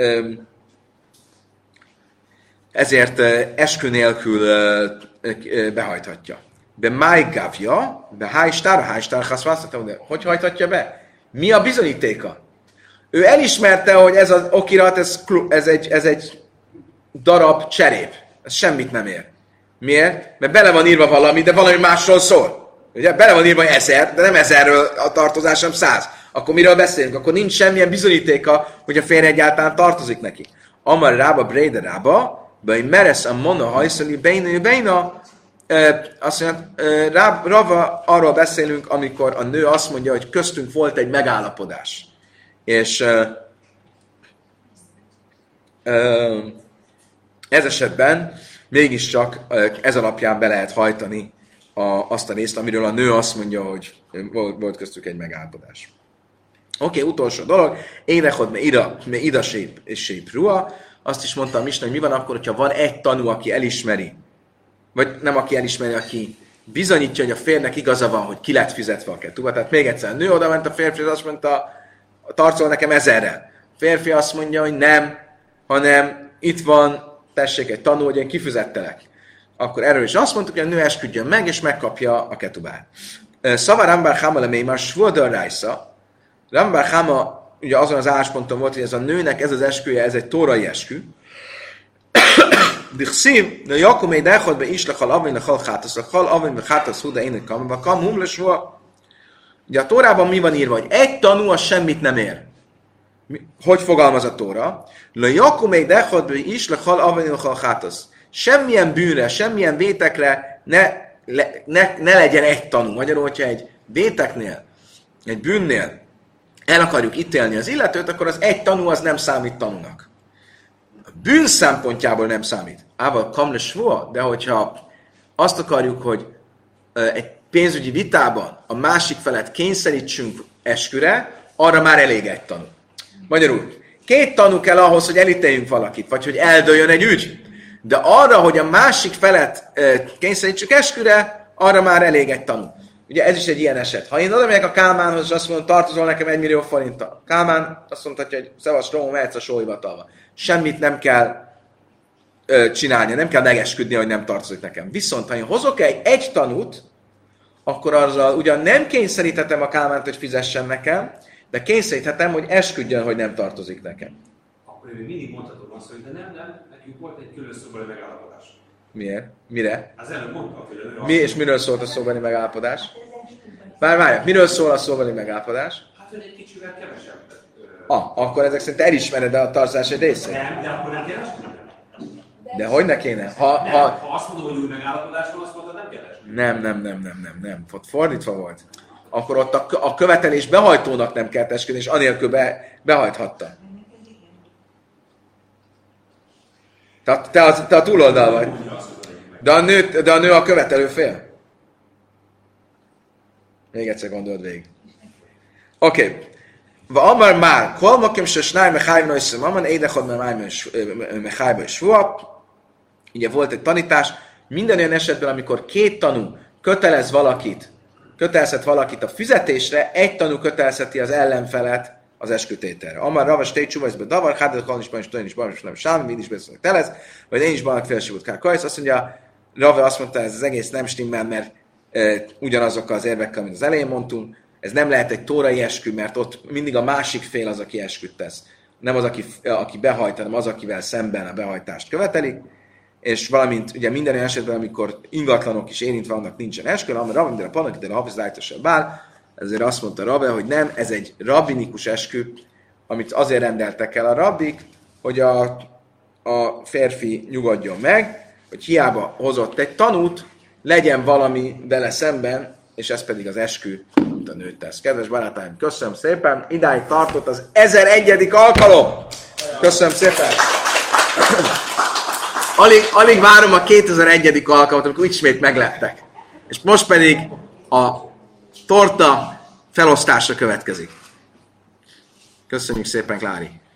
ezért eskü nélkül behajthatja. Be májgávja, be hájstár, hájstár, haszvásztatom, de hogy hajthatja be? Mi a bizonyítéka? Ő elismerte, hogy ez az okirat, ez, ez, egy, ez egy darab cserép. Ez semmit nem ér. Miért? Mert bele van írva valami, de valami másról szól. Ugye? Bele van írva ezer, de nem ezerről a tartozás, hanem száz. Akkor miről beszélünk? Akkor nincs semmilyen bizonyítéka, hogy a férj egyáltalán tartozik neki. Amar rába, bréde rába, bej meresz a mona hajszali, bejna, bejna. Azt mondja, Rava, arról beszélünk, amikor a nő azt mondja, hogy köztünk volt egy megállapodás. És ez esetben mégiscsak ez alapján be lehet hajtani a, azt a részt, amiről a nő azt mondja, hogy volt, volt köztük egy megállapodás. Oké, okay, utolsó dolog. Énechod, me ida, me ida sép, és sép ruha. Azt is mondtam is, hogy mi van akkor, hogyha van egy tanú, aki elismeri, vagy nem aki elismeri, aki bizonyítja, hogy a férnek igaza van, hogy ki lett fizetve a ketuba. Tehát még egyszer, a nő oda ment, a férfi azt mondta, tartszol nekem ezerrel. A férfi azt mondja, hogy nem, hanem itt van, tessék egy tanú, hogy én kifizettelek. Akkor erről is azt mondtuk, hogy a nő esküdjön meg, és megkapja a ketubát. Szava Rambar Hama lemémar Svodar Rájsza. Rambar Hama ugye azon az állásponton volt, hogy ez a nőnek ez az esküje, ez egy tórai eskü. Dichszív, de Jakomé dechod be islachal avin lechal chátasz, lechal avin be chátasz huda ének kamba, kam hum lesva. Ugye a Tórában mi van írva, hogy egy tanú az semmit nem ér. Hogy fogalmaz a Tóra? Le Jakomé dechod be islachal avin lechal chátasz. Semmilyen bűnre, semmilyen vétekre ne, le, ne, ne legyen egy tanú. Magyarul, hogyha egy véteknél, egy bűnnél el akarjuk ítélni az illetőt, akkor az egy tanú az nem számít tanúnak. A bűn szempontjából nem számít. Ával kamles volt, de hogyha azt akarjuk, hogy egy pénzügyi vitában a másik felet kényszerítsünk esküre, arra már elég egy tanú. Magyarul, két tanú kell ahhoz, hogy elítéljünk valakit, vagy hogy eldőljön egy ügy. De arra, hogy a másik felet e, kényszerítsük esküre, arra már elég egy tanú. Ugye ez is egy ilyen eset. Ha én oda megyek a Kálmánhoz, és azt mondom, tartozol nekem egy millió forinttal. Kálmán azt mondhatja, hogy szevasz Róma, mehetsz a sóhivatalba. Semmit nem kell ö, csinálnia, nem kell megesküdni, hogy nem tartozik nekem. Viszont, ha én hozok egy, egy tanút, akkor azzal ugyan nem kényszeríthetem a Kálmánt, hogy fizessen nekem, de kényszeríthetem, hogy esküdjön, hogy nem tartozik nekem. Akkor én mindig mondhatom azt, hogy de nem, nem, nekünk volt egy külön szóbeli megállapodás. Miért? Mire? Az előbb mondta, hogy előbb. Mi és miről szólt a szóbeli megállapodás? Bár várjál, miről szól a szóbeli megállapodás? Hát, hogy egy kicsivel kevesebbet. Ah, akkor ezek szerint elismered el a tartozás egy részét? Nem, de akkor nem kell esküdni. De hogy ne kéne? Ha, Nem, ha... ha azt mondom, hogy új megállapodás van, azt mondta, nem kell esküdni. Nem, nem, nem, nem, nem, nem. Ott fordítva volt. Akkor ott a, a követelés behajtónak nem kell esküdni, és anélkül be, behajthatta. Te, te, a, te a túloldal vagy. De a, nő, de a nő a követelő fél. Még egyszer gondold végig. Oké. Okay. Amar már, kol makim se snár mechájvna is szemaman, édechod mechájba is vuap. Ugye volt egy tanítás, minden olyan esetben, amikor két tanú kötelez valakit, kötelezhet valakit a fizetésre, egy tanú kötelezheti az ellenfelet az eskütételre. Amar ravas tétsúvajszbe davar, hádat kalnis is tőn is bajos, nem sámi, mind is beszélnek telez, vagy én is balak félsívút kár kajsz. Azt mondja, Rave azt mondta, ez az egész nem stimmel, mert e, ugyanazokkal az érvekkel, mint az elején mondtunk. Ez nem lehet egy tórai eskü, mert ott mindig a másik fél az, aki esküt tesz. Nem az, aki, aki behajt, hanem az, akivel szemben a behajtást követelik. És valamint ugye minden olyan esetben, amikor ingatlanok is érintve vannak, nincsen eskü, amely Rave, de a panak, de a hafizájtosabb bál, ezért azt mondta Rave, hogy nem, ez egy rabbinikus eskü, amit azért rendeltek el a rabbik, hogy a, a férfi nyugodjon meg, hogy hiába hozott egy tanút, legyen valami vele szemben, és ez pedig az eskü, amit a nőt tesz. Kedves barátaim, köszönöm szépen, idáig tartott az ezeregyedik alkalom. Köszönöm szépen. Alig, alig várom a kétezer-egyedik alkalmat, amikor ismét megleptek. És most pedig a torta felosztása következik. Köszönjük szépen, Klári.